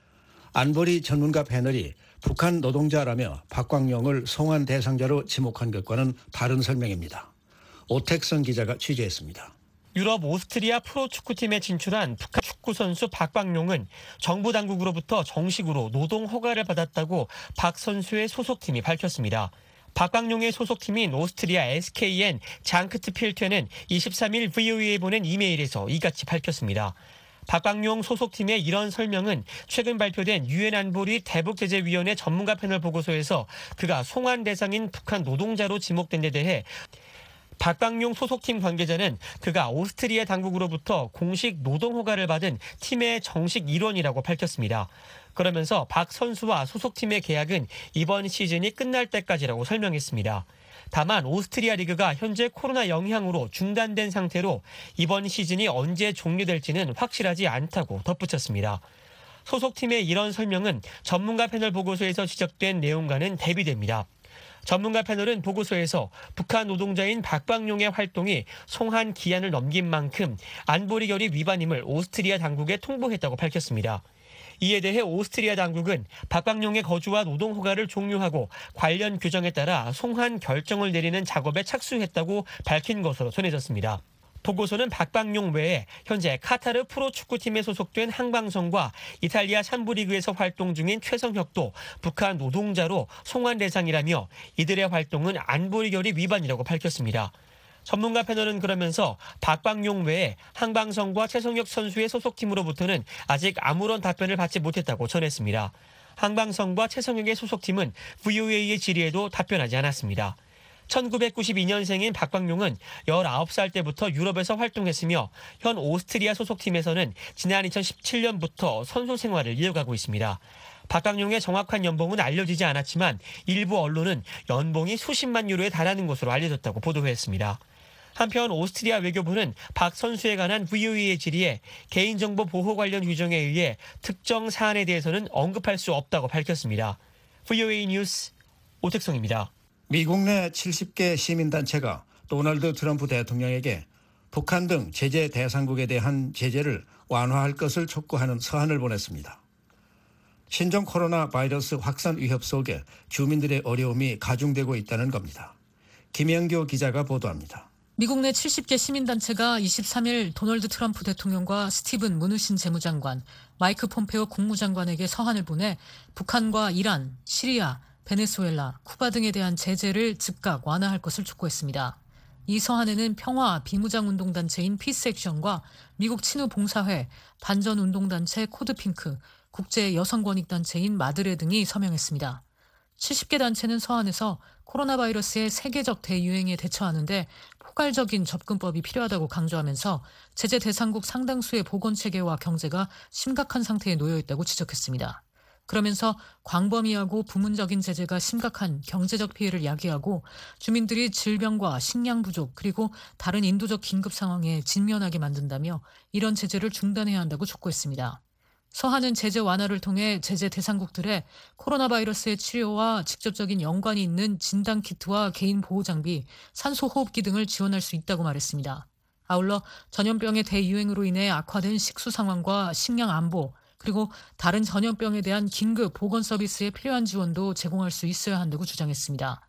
안보리 전문가 패널이 북한 노동자라며 박광용을 송환 대상자로 지목한 것과는 다른 설명입니다. 오택선 기자가 취재했습니다. 유럽 오스트리아 프로축구팀에 진출한 북한 축구 선수 박광용은 정부 당국으로부터 정식으로 노동 허가를 받았다고 박 선수의 소속팀이 밝혔습니다. 박광용의 소속팀인 오스트리아 에스케이엔 장크트필트는 이십삼 일 브이오이에 보낸 이메일에서 이같이 밝혔습니다. 박광용 소속팀의 이런 설명은 최근 발표된 유엔 안보리 대북제재위원회 전문가 패널 보고서에서 그가 송환 대상인 북한 노동자로 지목된 데 대해 박광용 소속팀 관계자는 그가 오스트리아 당국으로부터 공식 노동 허가를 받은 팀의 정식 일원이라고 밝혔습니다. 그러면서 박 선수와 소속팀의 계약은 이번 시즌이 끝날 때까지라고 설명했습니다. 다만 오스트리아 리그가 현재 코로나 영향으로 중단된 상태로 이번 시즌이 언제 종료될지는 확실하지 않다고 덧붙였습니다. 소속팀의 이런 설명은 전문가 패널 보고서에서 지적된 내용과는 대비됩니다. 전문가 패널은 보고서에서 북한 노동자인 박광용의 활동이 송환 기한을 넘긴 만큼 안보리 결의 위반임을 오스트리아 당국에 통보했다고 밝혔습니다. 이에 대해 오스트리아 당국은 박광용의 거주와 노동 허가를 종료하고 관련 규정에 따라 송환 결정을 내리는 작업에 착수했다고 밝힌 것으로 전해졌습니다. 보고서는 박광용 외에 현재 카타르 프로축구팀에 소속된 항방성과 이탈리아 삼부리그에서 활동 중인 최성혁도 북한 노동자로 송환 대상이라며 이들의 활동은 안보리 결의 위반이라고 밝혔습니다. 전문가 패널은 그러면서 박광용 외에 항방성과 최성혁 선수의 소속팀으로부터는 아직 아무런 답변을 받지 못했다고 전했습니다. 항방성과 최성혁의 소속팀은 브이오에이의 질의에도 답변하지 않았습니다. 천구백구십이 년생인 박광용은 열아홉 살 때부터 유럽에서 활동했으며 현 오스트리아 소속팀에서는 지난 이천십칠 년부터 선수 생활을 이어가고 있습니다. 박광용의 정확한 연봉은 알려지지 않았지만 일부 언론은 연봉이 수십만 유로에 달하는 것으로 알려졌다고 보도했습니다. 한편 오스트리아 외교부는 박 선수에 관한 브이오에이의 질의에 개인정보 보호 관련 규정에 의해 특정 사안에 대해서는 언급할 수 없다고 밝혔습니다. 브이오에이 뉴스 오택성입니다. 미국 내 칠십 개 시민단체가 도널드 트럼프 대통령에게 북한 등 제재 대상국에 대한 제재를 완화할 것을 촉구하는 서한을 보냈습니다. 신종 코로나 바이러스 확산 위협 속에 주민들의 어려움이 가중되고 있다는 겁니다. 김영교 기자가 보도합니다. 미국 내 칠십 개 시민단체가 이십삼 일 도널드 트럼프 대통령과 스티븐 무누신 재무장관, 마이크 폼페오 국무장관에게 서한을 보내 북한과 이란, 시리아, 베네수엘라, 쿠바 등에 대한 제재를 즉각 완화할 것을 촉구했습니다. 이 서한에는 평화 비무장운동단체인 피스액션과 미국 친우봉사회, 반전운동단체 코드핑크, 국제여성권익단체인 마드레 등이 서명했습니다. 칠십 개 단체는 서한에서 코로나 바이러스의 세계적 대유행에 대처하는데 포괄적인 접근법이 필요하다고 강조하면서 제재 대상국 상당수의 보건체계와 경제가 심각한 상태에 놓여 있다고 지적했습니다. 그러면서 광범위하고 부문적인 제재가 심각한 경제적 피해를 야기하고 주민들이 질병과 식량 부족 그리고 다른 인도적 긴급 상황에 직면하게 만든다며 이런 제재를 중단해야 한다고 촉구했습니다. 서한은 제재 완화를 통해 제재 대상국들의 코로나 바이러스의 치료와 직접적인 연관이 있는 진단키트와 개인 보호장비, 산소호흡기 등을 지원할 수 있다고 말했습니다. 아울러 전염병의 대유행으로 인해 악화된 식수 상황과 식량 안보, 그리고 다른 전염병에 대한 긴급 보건 서비스에 필요한 지원도 제공할 수 있어야 한다고 주장했습니다.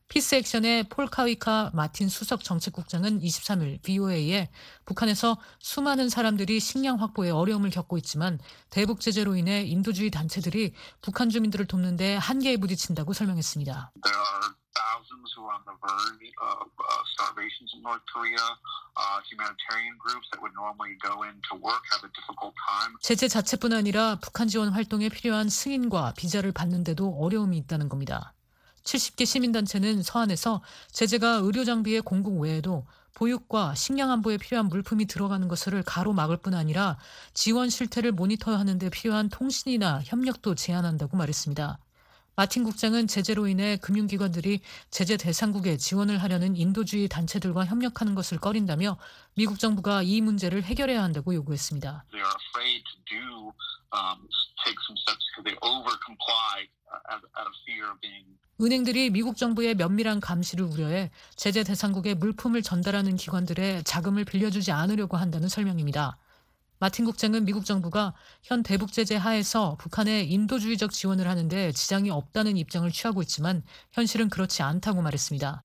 피스액션의 폴 카위카 마틴 수석 정책국장은 이십삼 일 브이오에이에 북한에서 수많은 사람들이 식량 확보에 어려움을 겪고 있지만 대북 제재로 인해 인도주의 단체들이 북한 주민들을 돕는 데 한계에 부딪힌다고 설명했습니다. Thousands who are on the verge of uh, starvations in North Korea. Uh, humanitarian groups that would normally go in to work have a difficult time. 제재 자체뿐 아니라 북한 지원 활동에 필요한 승인과 비자를 받는데도 어려움이 있다는 겁니다. 칠십 개 시민단체는 서한에서 제재가 의료장비의 공급 외에도 보육과 식량 안보에 필요한 물품이 들어가는 것을 가로막을 뿐 아니라 지원 실태를 모니터하는 데 필요한 통신이나 협력도 제한한다고 말했습니다. 마틴 국장은 제재로 인해 금융기관들이 제재 대상국에 지원을 하려는 인도주의 단체들과 협력하는 것을 꺼린다며 미국 정부가 이 문제를 해결해야 한다고 요구했습니다. They are afraid to do um, take some steps because they over-comply out of fear of being. 은행들이 미국 정부의 면밀한 감시를 우려해 제재 대상국에 물품을 전달하는 기관들의 자금을 빌려주지 않으려고 한다는 설명입니다. 마틴 국장은 미국 정부가 현 대북 제재 하에서 북한에 인도주의적 지원을 하는데 지장이 없다는 입장을 취하고 있지만 현실은 그렇지 않다고 말했습니다.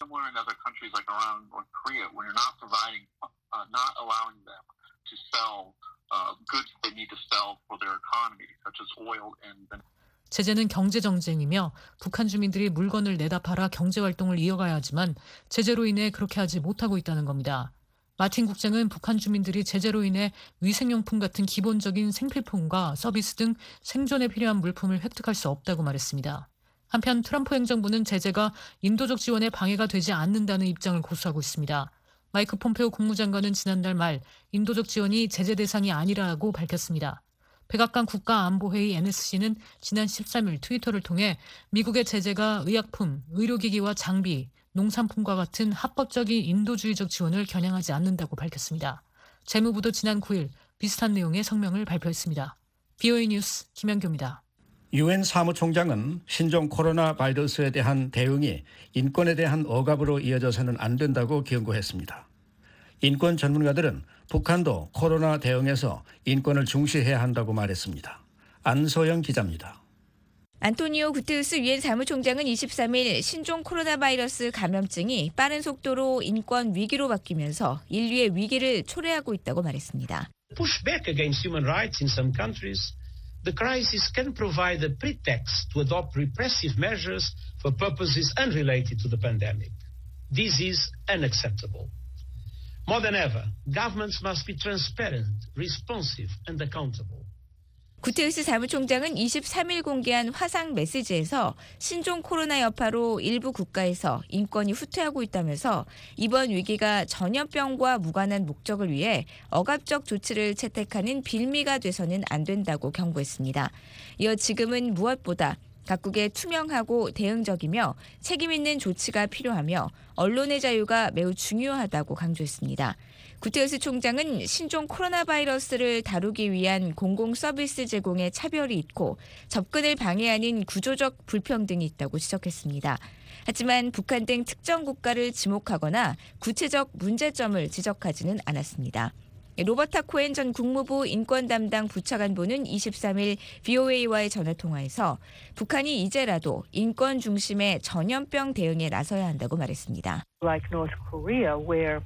제재는 경제 정쟁이며 북한 주민들이 물건을 내다 팔아 경제 활동을 이어가야 하지만 제재로 인해 그렇게 하지 못하고 있다는 겁니다. 마틴 국장은 북한 주민들이 제재로 인해 위생용품 같은 기본적인 생필품과 서비스 등 생존에 필요한 물품을 획득할 수 없다고 말했습니다. 한편 트럼프 행정부는 제재가 인도적 지원에 방해가 되지 않는다는 입장을 고수하고 있습니다. 마이크 폼페오 국무장관은 지난달 말 인도적 지원이 제재 대상이 아니라고 밝혔습니다. 백악관 국가안보회의 엔에스씨는 지난 십삼 일 트위터를 통해 미국의 제재가 의약품, 의료기기와 장비, 농산품과 같은 합법적인 인도주의적 지원을 겨냥하지 않는다고 밝혔습니다. 재무부도 지난 구 일 비슷한 내용의 성명을 발표했습니다. 브이오에이 뉴스 김현교입니다. 유엔 사무총장은 신종 코로나 바이러스에 대한 대응이 인권에 대한 억압으로 이어져서는 안 된다고 경고했습니다. 인권 전문가들은 북한도 코로나 대응에서 인권을 중시해야 한다고 말했습니다. 안소영 기자입니다. 안토니오 구테우스 유엔 사무총장은 이십삼 일 신종 코로나 바이러스 감염증이 빠른 속도로 인권 위기로 바뀌면서 인류의 위기를 초래하고 있다고 말했습니다. Push back against human rights in some countries, the crisis can provide a pretext to adopt repressive measures for purposes unrelated to the pandemic. This is unacceptable. More than ever, governments must be transparent, responsive and accountable. 구테르스 사무총장은 이십삼 일 공개한 화상 메시지에서 신종 코로나 여파로 일부 국가에서 인권이 후퇴하고 있다면서 이번 위기가 전염병과 무관한 목적을 위해 억압적 조치를 채택하는 빌미가 돼서는 안 된다고 경고했습니다. 이어 지금은 무엇보다 각국의 투명하고 대응적이며 책임 있는 조치가 필요하며 언론의 자유가 매우 중요하다고 강조했습니다. 구테르스 총장은 신종 코로나 바이러스를 다루기 위한 공공 서비스 제공에 차별이 있고 접근을 방해하는 구조적 불평등이 있다고 지적했습니다. 하지만 북한 등 특정 국가를 지목하거나 구체적 문제점을 지적하지는 않았습니다. 로버타 코엔 전 국무부 인권 담당 부차관보는 이십삼 일 브이오에이와의 전화통화에서 북한이 이제라도 인권 중심의 전염병 대응에 나서야 한다고 말했습니다. Like North Korea, where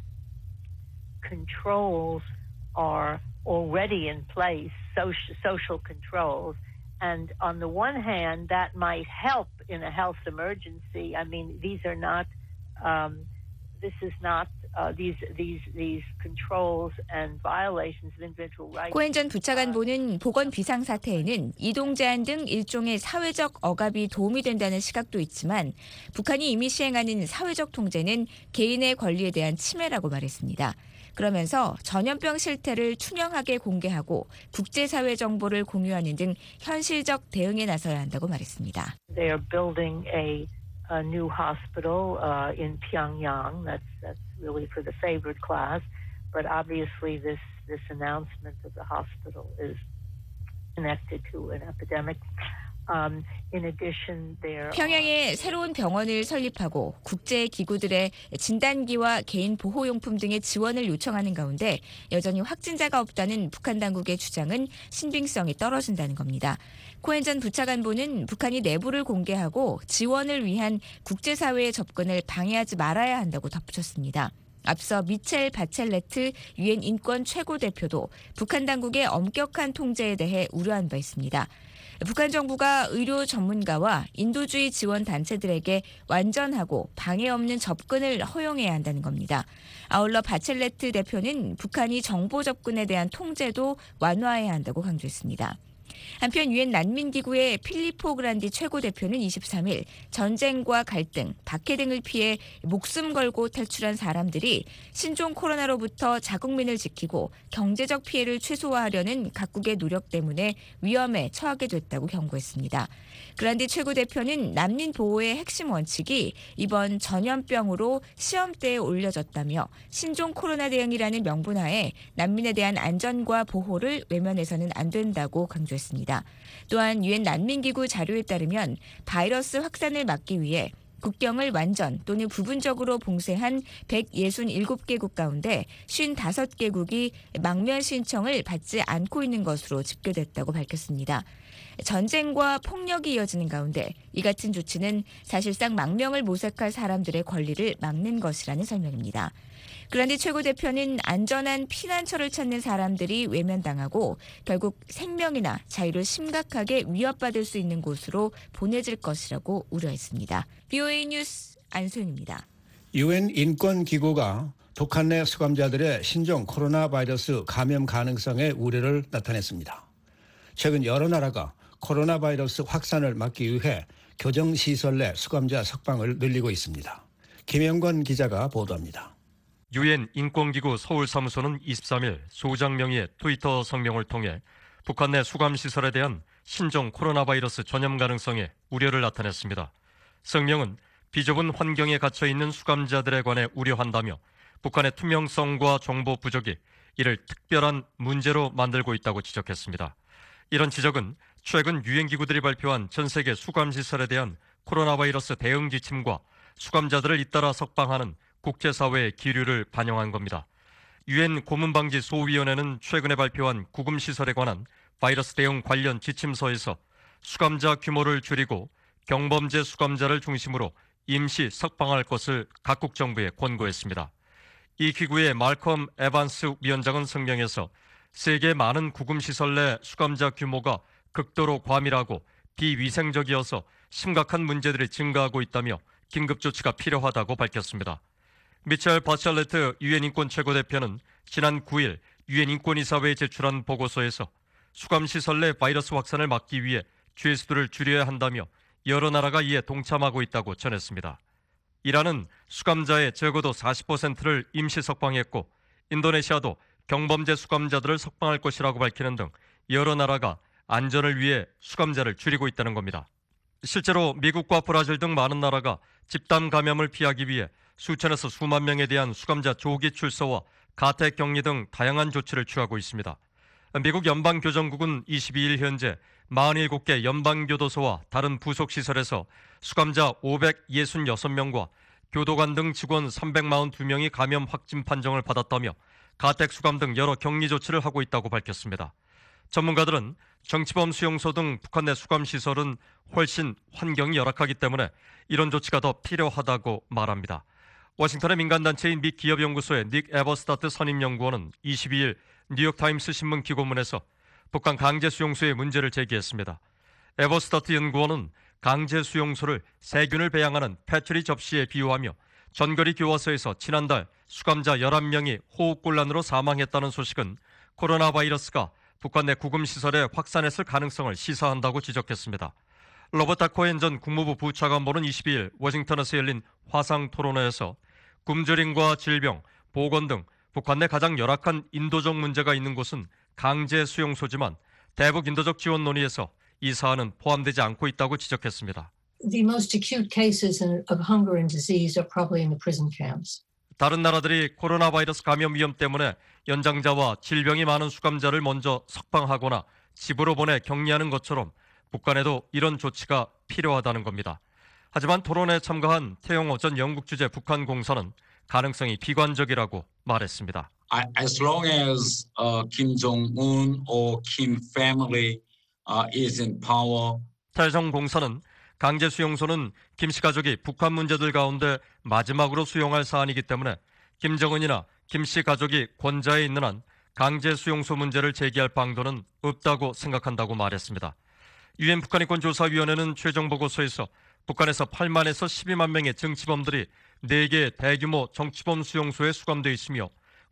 controls are already in place, social, social controls. And on the one hand, that might help in a health emergency. I mean, these are not, um, this is not uh, these these these controls and violations of individual rights. 코엔 전 부차관보는 보건 비상 사태에는 이동 제한 등 일종의 사회적 억압이 도움이 된다는 시각도 있지만 북한이 이미 시행하는 사회적 통제는 개인의 권리에 대한 침해라고 말했습니다. 그러면서 전염병 실태를 투명하게 공개하고 국제사회 정보를 공유하는 등 현실적 대응에 나서야 한다고 말했습니다. They are building a, a new hospital uh, in Pyongyang. That's that's really for the favored class. But obviously, this this announcement of the hospital is connected to an epidemic. Um, in addition, there 평양에 새로운 병원을 설립하고 국제 기구들의 진단기와 개인 보호용품 등의 지원을 요청하는 가운데 여전히 확진자가 없다는 북한 당국의 주장은 신빙성이 떨어진다는 겁니다. 코엔 전 부차관보는 북한이 내부를 공개하고 지원을 위한 국제사회의 접근을 방해하지 말아야 한다고 덧붙였습니다. 앞서 미첼 바첼레트 유엔 인권 최고대표도 북한 당국의 엄격한 통제에 대해 우려한 바 있습니다. 북한 정부가 의료 전문가와 인도주의 지원 단체들에게 완전하고 방해 없는 접근을 허용해야 한다는 겁니다. 아울러 바첼레트 대표는 북한이 정보 접근에 대한 통제도 완화해야 한다고 강조했습니다. 한편 유엔 난민기구의 필리포 그란디 최고대표는 이십삼 일 전쟁과 갈등, 박해 등을 피해 목숨 걸고 탈출한 사람들이 신종 코로나로부터 자국민을 지키고 경제적 피해를 최소화하려는 각국의 노력 때문에 위험에 처하게 됐다고 경고했습니다. 그란디 최고대표는 난민 보호의 핵심 원칙이 이번 전염병으로 시험대에 올려졌다며 신종 코로나 대응이라는 명분하에 난민에 대한 안전과 보호를 외면해서는 안 된다고 강조했습니다. 또한 유엔 난민기구 자료에 따르면 바이러스 확산을 막기 위해 국경을 완전 또는 부분적으로 봉쇄한 백육십칠 개국 가운데 오십오 개국이 망면 신청을 받지 않고 있는 것으로 집계됐다고 밝혔습니다. 전쟁과 폭력이 이어지는 가운데 이 같은 조치는 사실상 망명을 모색할 사람들의 권리를 막는 것이라는 설명입니다. 그란디 최고대표는 안전한 피난처를 찾는 사람들이 외면당하고 결국 생명이나 자유를 심각하게 위협받을 수 있는 곳으로 보내질 것이라고 우려했습니다. 브이오에이 뉴스 안소영입니다. 유엔 인권기구가 북한 내 수감자들의 신종 코로나 바이러스 감염 가능성에 우려를 나타냈습니다. 최근 여러 나라가 코로나 바이러스 확산을 막기 위해 교정시설 내 수감자 석방을 늘리고 있습니다. 김영권 기자가 보도합니다. 유엔 인권기구 서울사무소는 이십삼 일 소장 명의의 트위터 성명을 통해 북한 내 수감시설에 대한 신종 코로나 바이러스 전염 가능성에 우려를 나타냈습니다. 성명은 비좁은 환경에 갇혀 있는 수감자들에 관해 우려한다며 북한의 투명성과 정보 부족이 이를 특별한 문제로 만들고 있다고 지적했습니다. 이런 지적은 최근 유엔 기구들이 발표한 전 세계 수감시설에 대한 코로나 바이러스 대응 지침과 수감자들을 잇따라 석방하는 국제사회의 기류를 반영한 겁니다. 유엔 고문방지 소위원회는 최근에 발표한 구금시설에 관한 바이러스 대응 관련 지침서에서 수감자 규모를 줄이고 경범죄 수감자를 중심으로 임시 석방할 것을 각국 정부에 권고했습니다. 이 기구의 말컴 에반스 위원장은 성명에서 세계 많은 구금시설 내 수감자 규모가 극도로 과밀하고 비위생적이어서 심각한 문제들이 증가하고 있다며 긴급 조치가 필요하다고 밝혔습니다. 미첼 바첼레트 유엔 인권 최고대표는 지난 구 일 유엔 인권이사회에 제출한 보고서에서 수감시설 내 바이러스 확산을 막기 위해 죄수들을 줄여야 한다며 여러 나라가 이에 동참하고 있다고 전했습니다. 이란은 수감자의 적어도 사십 퍼센트를 임시 석방했고 인도네시아도 경범죄 수감자들을 석방할 것이라고 밝히는 등 여러 나라가 안전을 위해 수감자를 줄이고 있다는 겁니다. 실제로 미국과 브라질 등 많은 나라가 집단 감염을 피하기 위해 수천에서 수만 명에 대한 수감자 조기 출소와 가택 격리 등 다양한 조치를 취하고 있습니다. 미국 연방교정국은 이십이 일 현재 사십칠 개 연방교도소와 다른 부속시설에서 수감자 오백육십육 명과 교도관 등 직원 삼백사십이 명이 감염 확진 판정을 받았다며 가택 수감 등 여러 격리 조치를 하고 있다고 밝혔습니다. 전문가들은 정치범 수용소 등 북한 내 수감시설은 훨씬 환경이 열악하기 때문에 이런 조치가 더 필요하다고 말합니다. 워싱턴의 민간단체인 미 기업연구소의 닉 에버스타트 선임연구원은 이십이 일 뉴욕타임스 신문 기고문에서 북한 강제수용소의 문제를 제기했습니다. 에버스타트 연구원은 강제수용소를 세균을 배양하는 패트리 접시에 비유하며 전거리 교화소에서 지난달 수감자 열한 명이 호흡곤란으로 사망했다는 소식은 코로나 바이러스가 북한 내 구금시설에 확산했을 가능성을 시사한다고 지적했습니다. 로버타 코엔 전 국무부 부차관보는 이십이 일 워싱턴에서 열린 화상토론회에서 굶주림과 질병, 보건 등 북한 내 가장 열악한 인도적 문제가 있는 곳은 강제 수용소지만 대북 인도적 지원 논의에서 이 사안은 포함되지 않고 있다고 지적했습니다. The most acute cases of hunger and disease are probably in the prison camps. 다른 나라들이 코로나 바이러스 감염 위험 때문에 연장자와 질병이 많은 수감자를 먼저 석방하거나 집으로 보내 격리하는 것처럼 북한에도 이런 조치가 필요하다는 겁니다. 하지만 토론에 참가한 태영호 전 영국 주재 북한 공사는 가능성이 비관적이라고 말했습니다. As long as uh, Kim Jong-un or Kim family uh, is in power. 태정 공사는 강제 수용소는 김 씨 가족이 북한 문제들 가운데 마지막으로 수용할 사안이기 때문에 김정은이나 김 씨 가족이 권좌에 있는 한 강제 수용소 문제를 제기할 방도는 없다고 생각한다고 말했습니다. 유엔 북한인권조사위원회는 최종 보고서에서 북한에서 팔만에서 십이만 명의 정치범들이 네 개의 대규모 정치범 수용소에 수감되어 있으며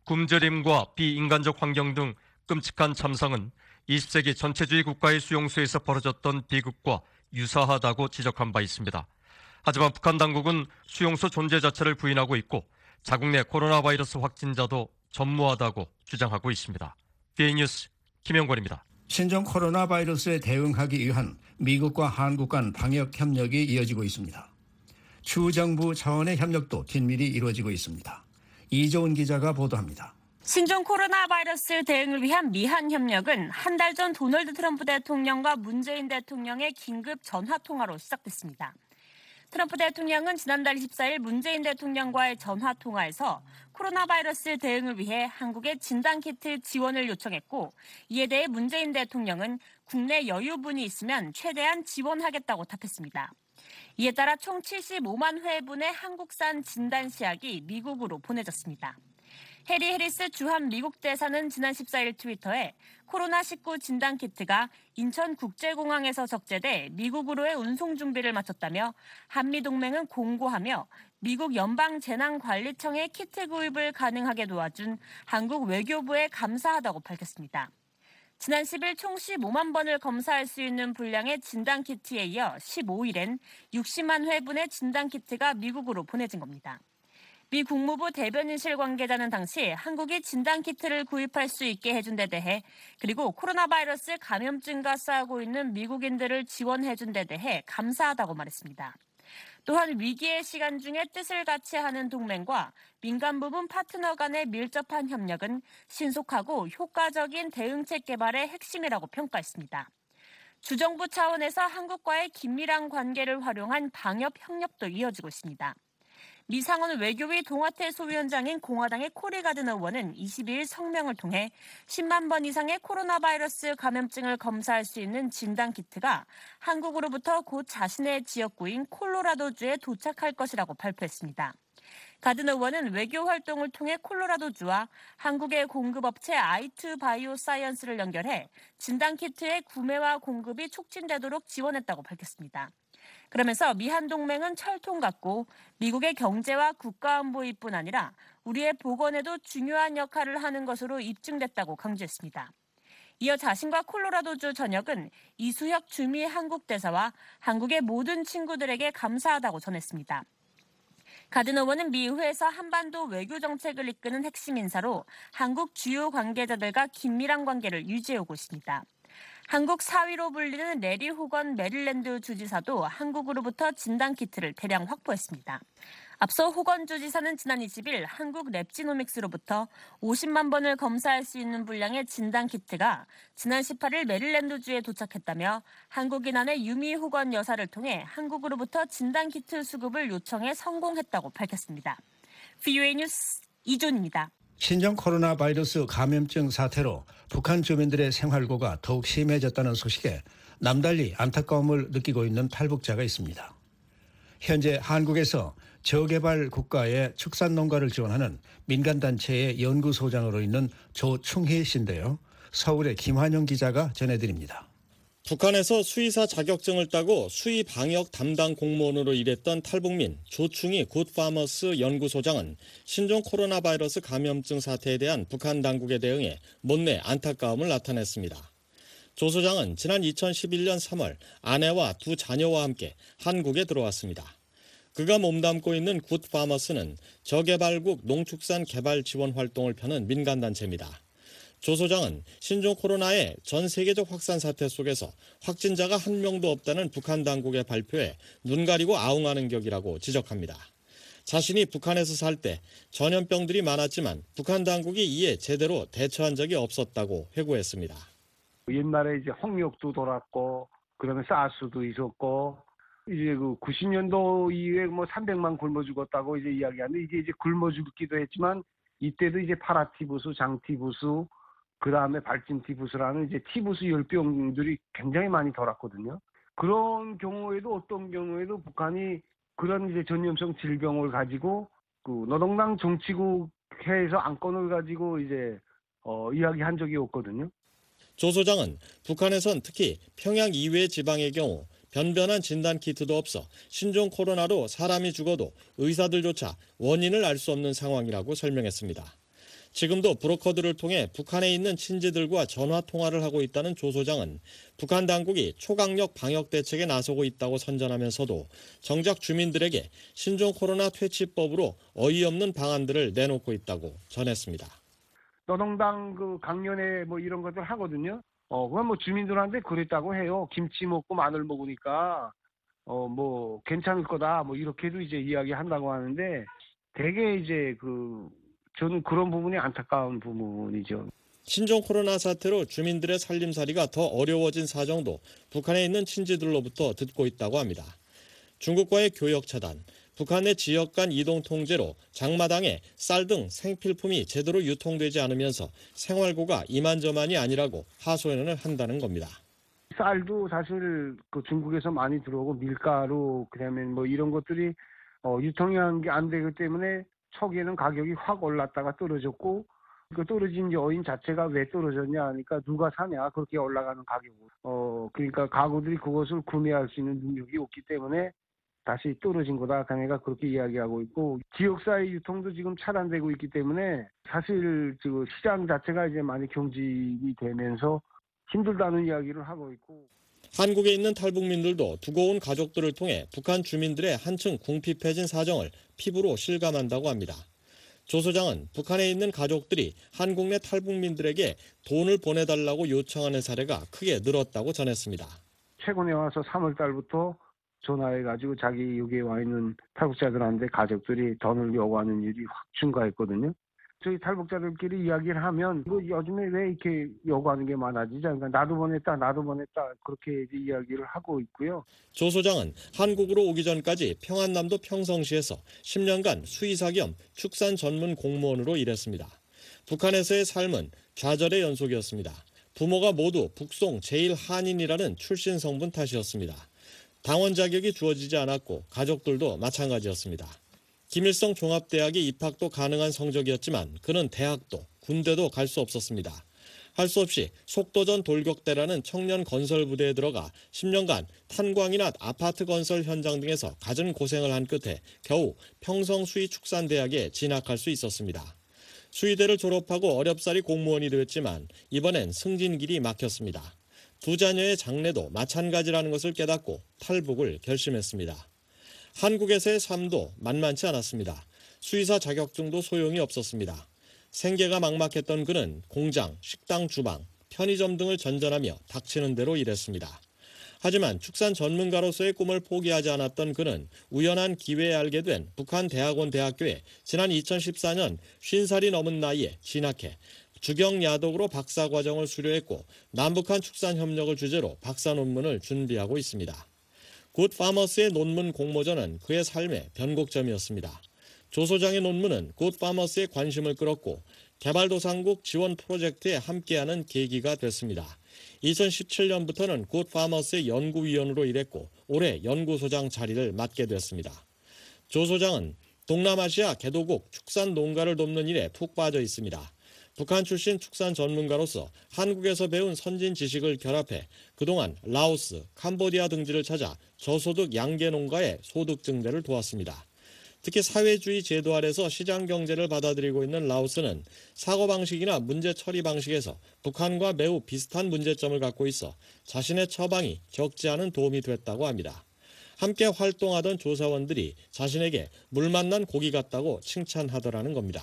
굶주림과 비인간적 환경 등 끔찍한 참상은 이십 세기 전체주의 국가의 수용소에서 벌어졌던 비극과 유사하다고 지적한 바 있습니다. 하지만 북한 당국은 수용소 존재 자체를 부인하고 있고 자국 내 코로나 바이러스 확진자도 전무하다고 주장하고 있습니다. 디에이 뉴스 김영권입니다. 신종 코로나 바이러스에 대응하기 위한 미국과 한국 간 방역 협력이 이어지고 있습니다. 추 정부 차원의 협력도 긴밀히 이루어지고 있습니다. 이조은 기자가 보도합니다. 신종 코로나 바이러스 대응을 위한 미한 협력은 한 달 전 도널드 트럼프 대통령과 문재인 대통령의 긴급 전화 통화로 시작됐습니다. 트럼프 대통령은 지난달 이십사 일 문재인 대통령과의 전화 통화에서 코로나 바이러스 대응을 위해 한국에 진단키트 지원을 요청했고 이에 대해 문재인 대통령은 국내 여유분이 있으면 최대한 지원하겠다고 답했습니다. 이에 따라 총 칠십오만 회분의 한국산 진단시약이 미국으로 보내졌습니다. 해리 해리스 주한 미국 대사는 지난 십사 일 트위터에 코로나 십구 진단키트가 인천국제공항에서 적재돼 미국으로의 운송 준비를 마쳤다며 한미동맹은 공고하며 미국 연방재난관리청의 키트 구입을 가능하게 도와준 한국 외교부에 감사하다고 밝혔습니다. 지난 십 일 총 십오만 번을 검사할 수 있는 분량의 진단키트에 이어 십오 일엔 육십만 회분의 진단키트가 미국으로 보내진 겁니다. 미 국무부 대변인실 관계자는 당시 한국이 진단키트를 구입할 수 있게 해준 데 대해 그리고 코로나 바이러스 감염증과 싸우고 있는 미국인들을 지원해준 데 대해 감사하다고 말했습니다. 또한 위기의 시간 중에 뜻을 같이 하는 동맹과 민간 부문 파트너 간의 밀접한 협력은 신속하고 효과적인 대응책 개발의 핵심이라고 평가했습니다. 주정부 차원에서 한국과의 긴밀한 관계를 활용한 방역 협력도 이어지고 있습니다. 미 상원 외교위 동아태 소위원장인 공화당의 코리 가든 의원은 이십이 일 성명을 통해 십만 번 이상의 코로나 바이러스 감염증을 검사할 수 있는 진단키트가 한국으로부터 곧 자신의 지역구인 콜로라도주에 도착할 것이라고 발표했습니다. 가든 의원은 외교 활동을 통해 콜로라도주와 한국의 공급업체 아이투 바이오 사이언스를 연결해 진단키트의 구매와 공급이 촉진되도록 지원했다고 밝혔습니다. 그러면서 미한 동맹은 철통 같고 미국의 경제와 국가안보이뿐 아니라 우리의 보건에도 중요한 역할을 하는 것으로 입증됐다고 강조했습니다. 이어 자신과 콜로라도주 전역은 이수혁 주미 한국 대사와 한국의 모든 친구들에게 감사하다고 전했습니다. 가든 의원은 미 의회에서 한반도 외교 정책을 이끄는 핵심 인사로 한국 주요 관계자들과 긴밀한 관계를 유지해오고 있습니다. 한국 사위로 불리는 레리 호건 메릴랜드 주지사도 한국으로부터 진단키트를 대량 확보했습니다. 앞서 호건 주지사는 지난 이십일 한국 랩지노믹스로부터 오십만 번을 검사할 수 있는 분량의 진단키트가 지난 십팔일 메릴랜드주에 도착했다며 한국인안의 유미 호건 여사를 통해 한국으로부터 진단키트 수급을 요청해 성공했다고 밝혔습니다. 브이오에이 뉴스 이존입니다. 신종 코로나 바이러스 감염증 사태로 북한 주민들의 생활고가 더욱 심해졌다는 소식에 남달리 안타까움을 느끼고 있는 탈북자가 있습니다. 현재 한국에서 저개발 국가의 축산농가를 지원하는 민간단체의 연구소장으로 있는 조충희 씨인데요. 서울의 김환영 기자가 전해드립니다. 북한에서 수의사 자격증을 따고 수의 방역 담당 공무원으로 일했던 탈북민 조충희 굿파머스 연구소장은 신종 코로나 바이러스 감염증 사태에 대한 북한 당국의 대응에 못내 안타까움을 나타냈습니다. 조 소장은 지난 이천십일년 삼월 아내와 두 자녀와 함께 한국에 들어왔습니다. 그가 몸담고 있는 굿파머스는 저개발국 농축산 개발 지원 활동을 펴는 민간단체입니다. 조 소장은 신종 코로나의 전 세계적 확산 사태 속에서 확진자가 한 명도 없다는 북한 당국의 발표에 눈 가리고 아웅하는 격이라고 지적합니다. 자신이 북한에서 살 때 전염병들이 많았지만 북한 당국이 이에 제대로 대처한 적이 없었다고 회고했습니다. 옛날에 이제 홍역도 돌았고 그러면 사스도 있었고 이제 그 구십 년도 이후에 뭐 삼백만 굶어 죽었다고 이제 이야기하는데 이게 이제 굶어 죽기도 했지만 이때도 이제 파라티부스, 장티부스, 그 다음에 발진티부스라는 이제 티부스 열병들이 굉장히 많이 돌았거든요. 그런 경우에도 어떤 경우에도 북한이 그런 이제 전염성 질병을 가지고 그 노동당 정치국회에서 안건을 가지고 이제 어, 이야기한 적이 없거든요. 조 소장은 북한에선 특히 평양 이외 지방의 경우 변변한 진단키트도 없어 신종 코로나로 사람이 죽어도 의사들조차 원인을 알 수 없는 상황이라고 설명했습니다. 지금도 브로커들을 통해 북한에 있는 친지들과 전화 통화를 하고 있다는 조 소장은 북한 당국이 초강력 방역 대책에 나서고 있다고 선전하면서도 정작 주민들에게 신종 코로나 퇴치법으로 어이없는 방안들을 내놓고 있다고 전했습니다. 노동당 그 강연회 뭐 이런 것들 하거든요. 어, 그건 뭐 주민들한테 그랬다고 해요. 김치 먹고 마늘 먹으니까 어, 뭐 괜찮을 거다. 뭐 이렇게도 이제 이야기한다고 하는데 되게 이제 그 저는 그런 부분이 안타까운 부분이죠. 신종 코로나 사태로 주민들의 살림살이가 더 어려워진 사정도 북한에 있는 친지들로부터 듣고 있다고 합니다. 중국과의 교역 차단, 북한의 지역 간 이동 통제로 장마당에 쌀 등 생필품이 제대로 유통되지 않으면서 생활고가 이만저만이 아니라고 하소연을 한다는 겁니다. 쌀도 사실 그 중국에서 많이 들어오고 밀가루 그다음에 뭐 이런 것들이 어, 유통이 안 되기 때문에 초기에는 가격이 확 올랐다가 떨어졌고 그 떨어진 요인 자체가 왜 떨어졌냐 하니까 누가 사냐 그렇게 올라가는 가격으로 어 그러니까 가구들이 그것을 구매할 수 있는 능력이 없기 때문에 다시 떨어진 거다. 당회가 그렇게 이야기하고 있고 지역사회 유통도 지금 차단되고 있기 때문에 사실 그 시장 자체가 이제 많이 경직이 되면서 힘들다는 이야기를 하고 있고. 한국에 있는 탈북민들도 두고 온 가족들을 통해 북한 주민들의 한층 궁핍해진 사정을 피부로 실감한다고 합니다. 조 소장은 북한에 있는 가족들이 한국 내 탈북민들에게 돈을 보내달라고 요청하는 사례가 크게 늘었다고 전했습니다. 최근에 와서 삼월 달부터 전화해가지고 자기 여기에 와 있는 탈북자들한테 가족들이 돈을 요구하는 일이 확 증가했거든요. 저희 탈북자들끼리 이야기를 하면 이거 요즘에 왜 이렇게 요구하는 게 많아지지? 그러니까 나도 보냈다, 나도 보냈다 그렇게 이제 이야기를 하고 있고요. 조 소장은 한국으로 오기 전까지 평안남도 평성시에서 십 년간 수의사 겸 축산 전문 공무원으로 일했습니다. 북한에서의 삶은 좌절의 연속이었습니다. 부모가 모두 북송 제일 한인이라는 출신 성분 탓이었습니다. 당원 자격이 주어지지 않았고 가족들도 마찬가지였습니다. 김일성 종합대학에 입학도 가능한 성적이었지만 그는 대학도 군대도 갈 수 없었습니다. 할 수 없이 속도전 돌격대라는 청년 건설 부대에 들어가 십 년간 탄광이나 아파트 건설 현장 등에서 갖은 고생을 한 끝에 겨우 평성수의축산대학에 진학할 수 있었습니다. 수의대를 졸업하고 어렵사리 공무원이 되었지만 이번엔 승진길이 막혔습니다. 두 자녀의 장래도 마찬가지라는 것을 깨닫고 탈북을 결심했습니다. 한국에서의 삶도 만만치 않았습니다. 수의사 자격증도 소용이 없었습니다. 생계가 막막했던 그는 공장, 식당 주방, 편의점 등을 전전하며 닥치는 대로 일했습니다. 하지만 축산 전문가로서의 꿈을 포기하지 않았던 그는 우연한 기회에 알게 된 북한 대학원 대학교에 지난 이천십사 년 쉰 살이 넘은 나이에 진학해 주경야독으로 박사과정을 수료했고 남북한 축산협력을 주제로 박사 논문을 준비하고 있습니다. 굿 파머스의 논문 공모전은 그의 삶의 변곡점이었습니다. 조 소장의 논문은 굿 파머스의 관심을 끌었고 개발도상국 지원 프로젝트에 함께하는 계기가 됐습니다. 이천십칠 년부터는 굿 파머스의 연구위원으로 일했고 올해 연구소장 자리를 맡게 됐습니다. 조 소장은 동남아시아 개도국 축산 농가를 돕는 일에 푹 빠져 있습니다. 북한 출신 축산 전문가로서 한국에서 배운 선진 지식을 결합해 그동안 라오스, 캄보디아 등지를 찾아 저소득 양계 농가의 소득 증대를 도왔습니다. 특히 사회주의 제도 아래서 시장 경제를 받아들이고 있는 라오스는 사고방식이나 문제 처리 방식에서 북한과 매우 비슷한 문제점을 갖고 있어 자신의 처방이 적지 않은 도움이 됐다고 합니다. 함께 활동하던 조사원들이 자신에게 물 만난 고기 같다고 칭찬하더라는 겁니다.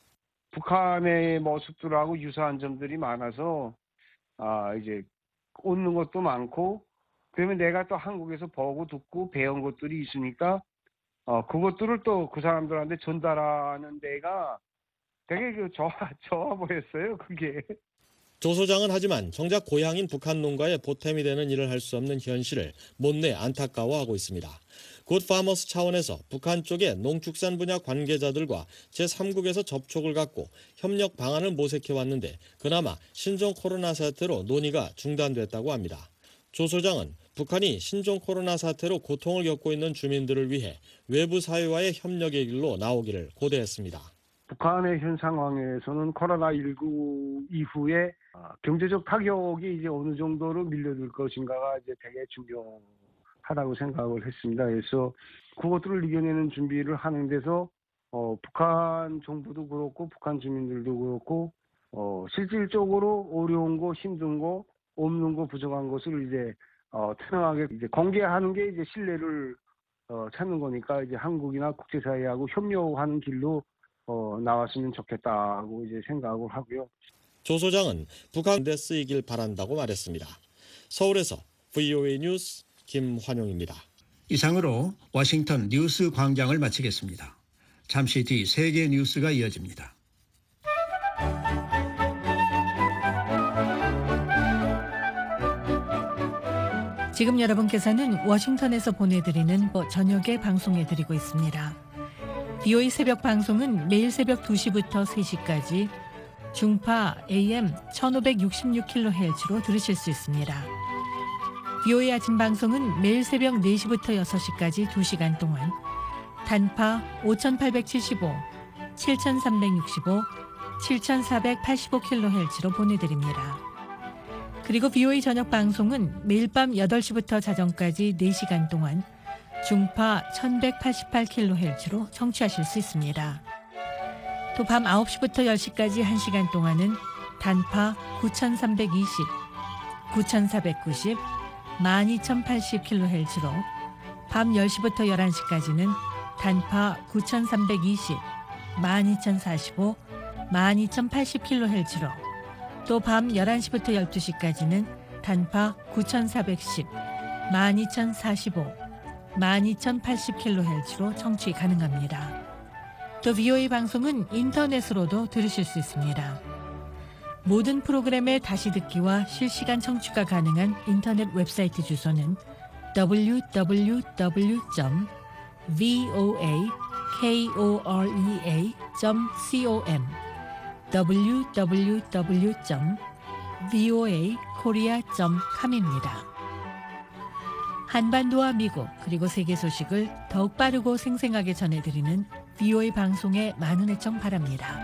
북한의 모습들하고 유사한 점들이 많아서 아 이제 웃는 것도 많고 그러면 내가 또 한국에서 보고 듣고 배운 것들이 있으니까 어 그것들을 또 그 사람들한테 전달하는 데가 되게 그 좋아 좋아 보였어요. 그게. 조 소장은 하지만 정작 고향인 북한 농가에 보탬이 되는 일을 할 수 없는 현실을 못내 안타까워하고 있습니다. 굿 파머스 차원에서 북한 쪽의 농축산 분야 관계자들과 제삼 국에서 접촉을 갖고 협력 방안을 모색해 왔는데 그나마 신종 코로나 사태로 논의가 중단됐다고 합니다. 조 소장은 북한이 신종 코로나 사태로 고통을 겪고 있는 주민들을 위해 외부 사회와의 협력의 길로 나오기를 고대했습니다. 북한의 현 상황에서는 코로나십구 이후에 경제적 타격이 이제 어느 정도로 밀려들 것인가가 이제 되게 중요하다고 생각을 했습니다. 그래서 그것들을 이겨내는 준비를 하는 데서 어, 북한 정부도 그렇고 북한 주민들도 그렇고 어, 실질적으로 어려운 거, 힘든 거, 없는 거, 부족한 것을 이제 어, 투명하게 이제 공개하는 게 이제 신뢰를 어, 찾는 거니까 이제 한국이나 국제사회하고 협력하는 길로 어, 나왔으면 좋겠다고 이제 생각을 하고요. 조 소장은 북한에 쓰이길 바란다고 말했습니다. 서울에서 브이오에이 뉴스 김환용입니다. 이상으로 워싱턴 뉴스 광장을 마치겠습니다. 잠시 뒤 세계 뉴스가 이어집니다. 지금 여러분께서는 워싱턴에서 보내드리는 저녁에 방송해드리고 있습니다. 브이오에이 새벽 방송은 매일 새벽 두 시부터 세 시까지 중파 에이엠 천오백육십육 킬로헤르츠로 들으실 수 있습니다. 브이오에이 아침 방송은 매일 새벽 네 시부터 여섯 시까지 두 시간 동안 단파 오천팔백칠십오, 칠천삼백육십오, 칠천사백팔십오 킬로헤르츠로 보내드립니다. 그리고 브이오에이 저녁 방송은 매일 밤 여덟 시부터 자정까지 네 시간 동안 중파 천백팔십팔 킬로헤르츠로 청취하실 수 있습니다. 또 밤 아홉 시부터 열 시까지 한 시간 동안은 단파 구천삼백이십, 구천사백구십, 만 이천팔십 킬로헤르츠로 밤 열 시부터 열한 시까지는 단파 구천삼백이십, 만 이천사십오, 만 이천팔십 킬로헤르츠로 또 밤 열한 시부터 열두 시까지는 단파 구천사백십, 만 이천사십오, 만 이천팔십 킬로헤르츠로 청취 가능합니다. 또 브이오에이 방송은 인터넷으로도 들으실 수 있습니다. 모든 프로그램의 다시 듣기와 실시간 청취가 가능한 인터넷 웹사이트 주소는 더블유 더블유 더블유 점 브이오에이 코리아 점 컴 더블유 더블유 더블유 점 브이오에이 코리아 점 컴입니다. 한반도와 미국 그리고 세계 소식을 더욱 빠르고 생생하게 전해드리는 브이오에이 방송에 많은 애청 바랍니다.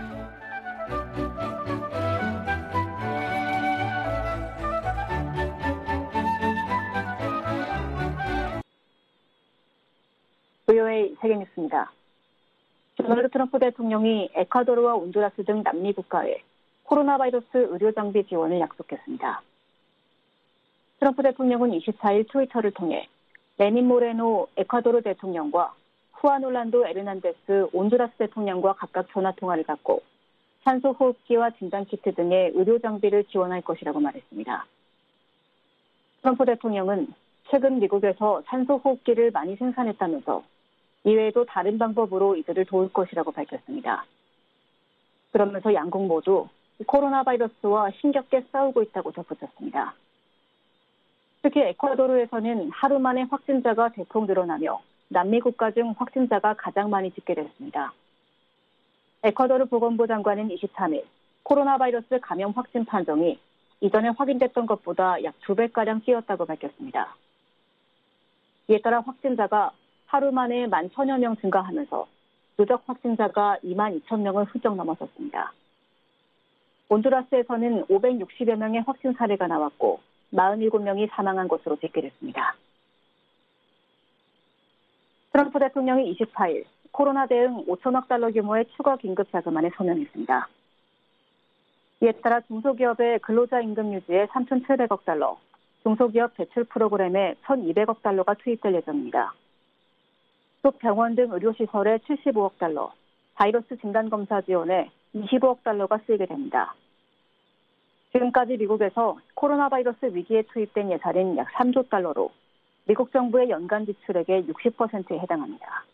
브이오에이 세계뉴스입니다. 도널드 트럼프 대통령이 에콰도르와 온두라스 등 남미 국가에 코로나 바이러스 의료 장비 지원을 약속했습니다. 트럼프 대통령은 이십사일 트위터를 통해 레닌 모레노 에콰도르 대통령과 후안 올란도 에르난데스 온두라스 대통령과 각각 전화 통화를 갖고 산소 호흡기와 진단키트 등의 의료 장비를 지원할 것이라고 말했습니다. 트럼프 대통령은 최근 미국에서 산소 호흡기를 많이 생산했다면서 이외에도 다른 방법으로 이들을 도울 것이라고 밝혔습니다. 그러면서 양국 모두 코로나 바이러스와 힘겹게 싸우고 있다고 덧붙였습니다. 특히 에콰도르에서는 하루 만에 확진자가 대폭 늘어나며 남미 국가 중 확진자가 가장 많이 집계됐습니다. 에콰도르 보건부 장관은 이십삼일 코로나 바이러스 감염 확진 판정이 이전에 확인됐던 것보다 약 두 배가량 뛰었다고 밝혔습니다. 이에 따라 확진자가 하루 만에 만 천여 명 증가하면서 누적 확진자가 이만 이천 명을 훌쩍 넘어섰습니다. 온두라스에서는 오백육십여 명의 확진 사례가 나왔고 사십칠 명이 사망한 것으로 집계됐습니다. 트럼프 대통령이 이십사일 코로나 대응 오천억 달러 규모의 추가 긴급 자금안에 서명했습니다. 이에 따라 중소기업의 근로자 임금 유지에 삼천칠백억 달러, 중소기업 대출 프로그램에 천이백억 달러가 투입될 예정입니다. 또 병원 등 의료시설에 칠십오억 달러, 바이러스 진단검사 지원에 이십오억 달러가 쓰이게 됩니다. 지금까지 미국에서 코로나 바이러스 위기에 투입된 예산은 약 삼조 달러로 미국 정부의 연간 지출액의 육십 퍼센트에 해당합니다.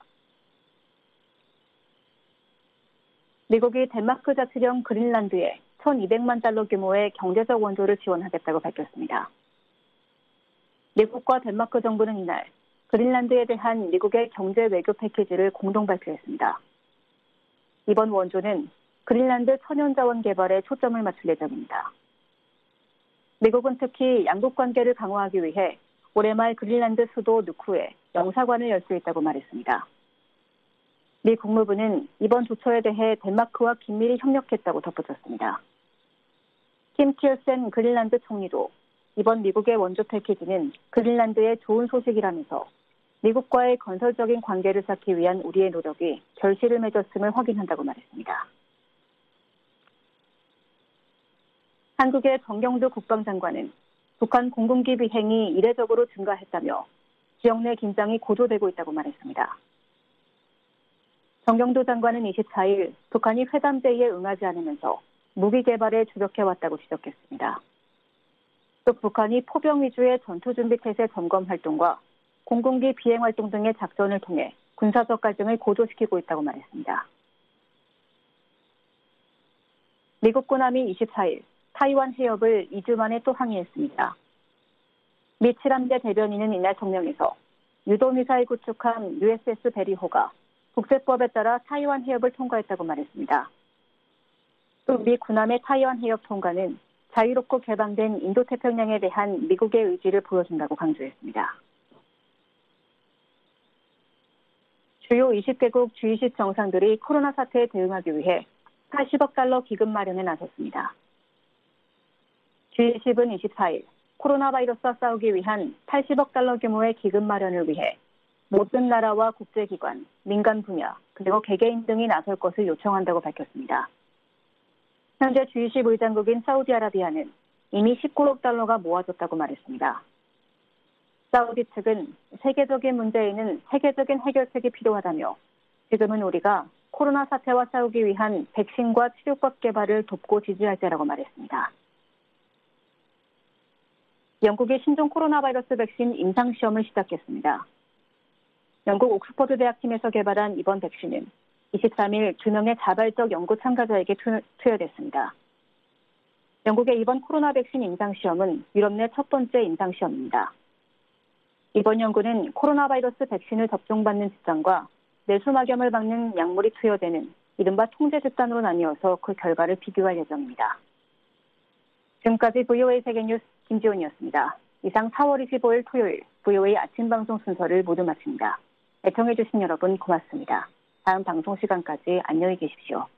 미국이 덴마크 자치령 그린란드에 천이백만 달러 규모의 경제적 원조를 지원하겠다고 밝혔습니다. 미국과 덴마크 정부는 이날 그린란드에 대한 미국의 경제 외교 패키지를 공동 발표했습니다. 이번 원조는 그린란드 천연자원 개발에 초점을 맞출 예정입니다. 미국은 특히 양국 관계를 강화하기 위해 올해 말 그린란드 수도 누쿠에 영사관을 열 수 있다고 말했습니다. 미 국무부는 이번 조처에 대해 덴마크와 긴밀히 협력했다고 덧붙였습니다. 킴 키어센 그린란드 총리도 이번 미국의 원조 패키지는 그린란드의 좋은 소식이라면서 미국과의 건설적인 관계를 쌓기 위한 우리의 노력이 결실을 맺었음을 확인한다고 말했습니다. 한국의 정경두 국방장관은 북한 공군기 비행이 이례적으로 증가했다며 지역 내 긴장이 고조되고 있다고 말했습니다. 정경두 장관은 이십사일 북한이 회담 제의에 응하지 않으면서 무기 개발에 주력해왔다고 지적했습니다. 또 북한이 포병 위주의 전투준비태세 점검 활동과 공군기 비행 활동 등의 작전을 통해 군사적 갈등을 고조시키고 있다고 말했습니다. 미국 군함이 이십사일 타이완 해협을 이 주 만에 또 항해했습니다. 미 칠함대 대변인은 이날 성명에서 유도미사일 구축함 유에스에스 베리호가 국제법에 따라 타이완 해협을 통과했다고 말했습니다. 또 미 군함의 타이완 해협 통과는 자유롭고 개방된 인도태평양에 대한 미국의 의지를 보여준다고 강조했습니다. 주요 이십 개국 지 이십 정상들이 코로나 사태에 대응하기 위해 팔십억 달러 기금 마련에 나섰습니다. 지 이십은 이십사일 코로나 바이러스와 싸우기 위한 팔십억 달러 규모의 기금 마련을 위해 모든 나라와 국제기관, 민간 분야, 그리고 개개인 등이 나설 것을 요청한다고 밝혔습니다. 현재 지 이십 의장국인 사우디아라비아는 이미 십구억 달러가 모아졌다고 말했습니다. 사우디 측은 세계적인 문제에는 세계적인 해결책이 필요하다며 지금은 우리가 코로나 사태와 싸우기 위한 백신과 치료법 개발을 돕고 지지할 때라고 말했습니다. 영국이 신종 코로나 바이러스 백신 임상시험을 시작했습니다. 영국 옥스퍼드 대학팀에서 개발한 이번 백신은 이십삼일 두 명의 자발적 연구 참가자에게 투여됐습니다. 영국의 이번 코로나 백신 임상시험은 유럽 내 첫 번째 임상시험입니다. 이번 연구는 코로나 바이러스 백신을 접종받는 집단과 내수막염을 막는 약물이 투여되는 이른바 통제 집단으로 나뉘어서 그 결과를 비교할 예정입니다. 지금까지 브이오에이 세계뉴스 김지훈이었습니다. 이상 사월 이십오일 토요일 브이오에이 아침 방송 순서를 모두 마칩니다. 애청해주신 여러분 고맙습니다. 다음 방송 시간까지 안녕히 계십시오.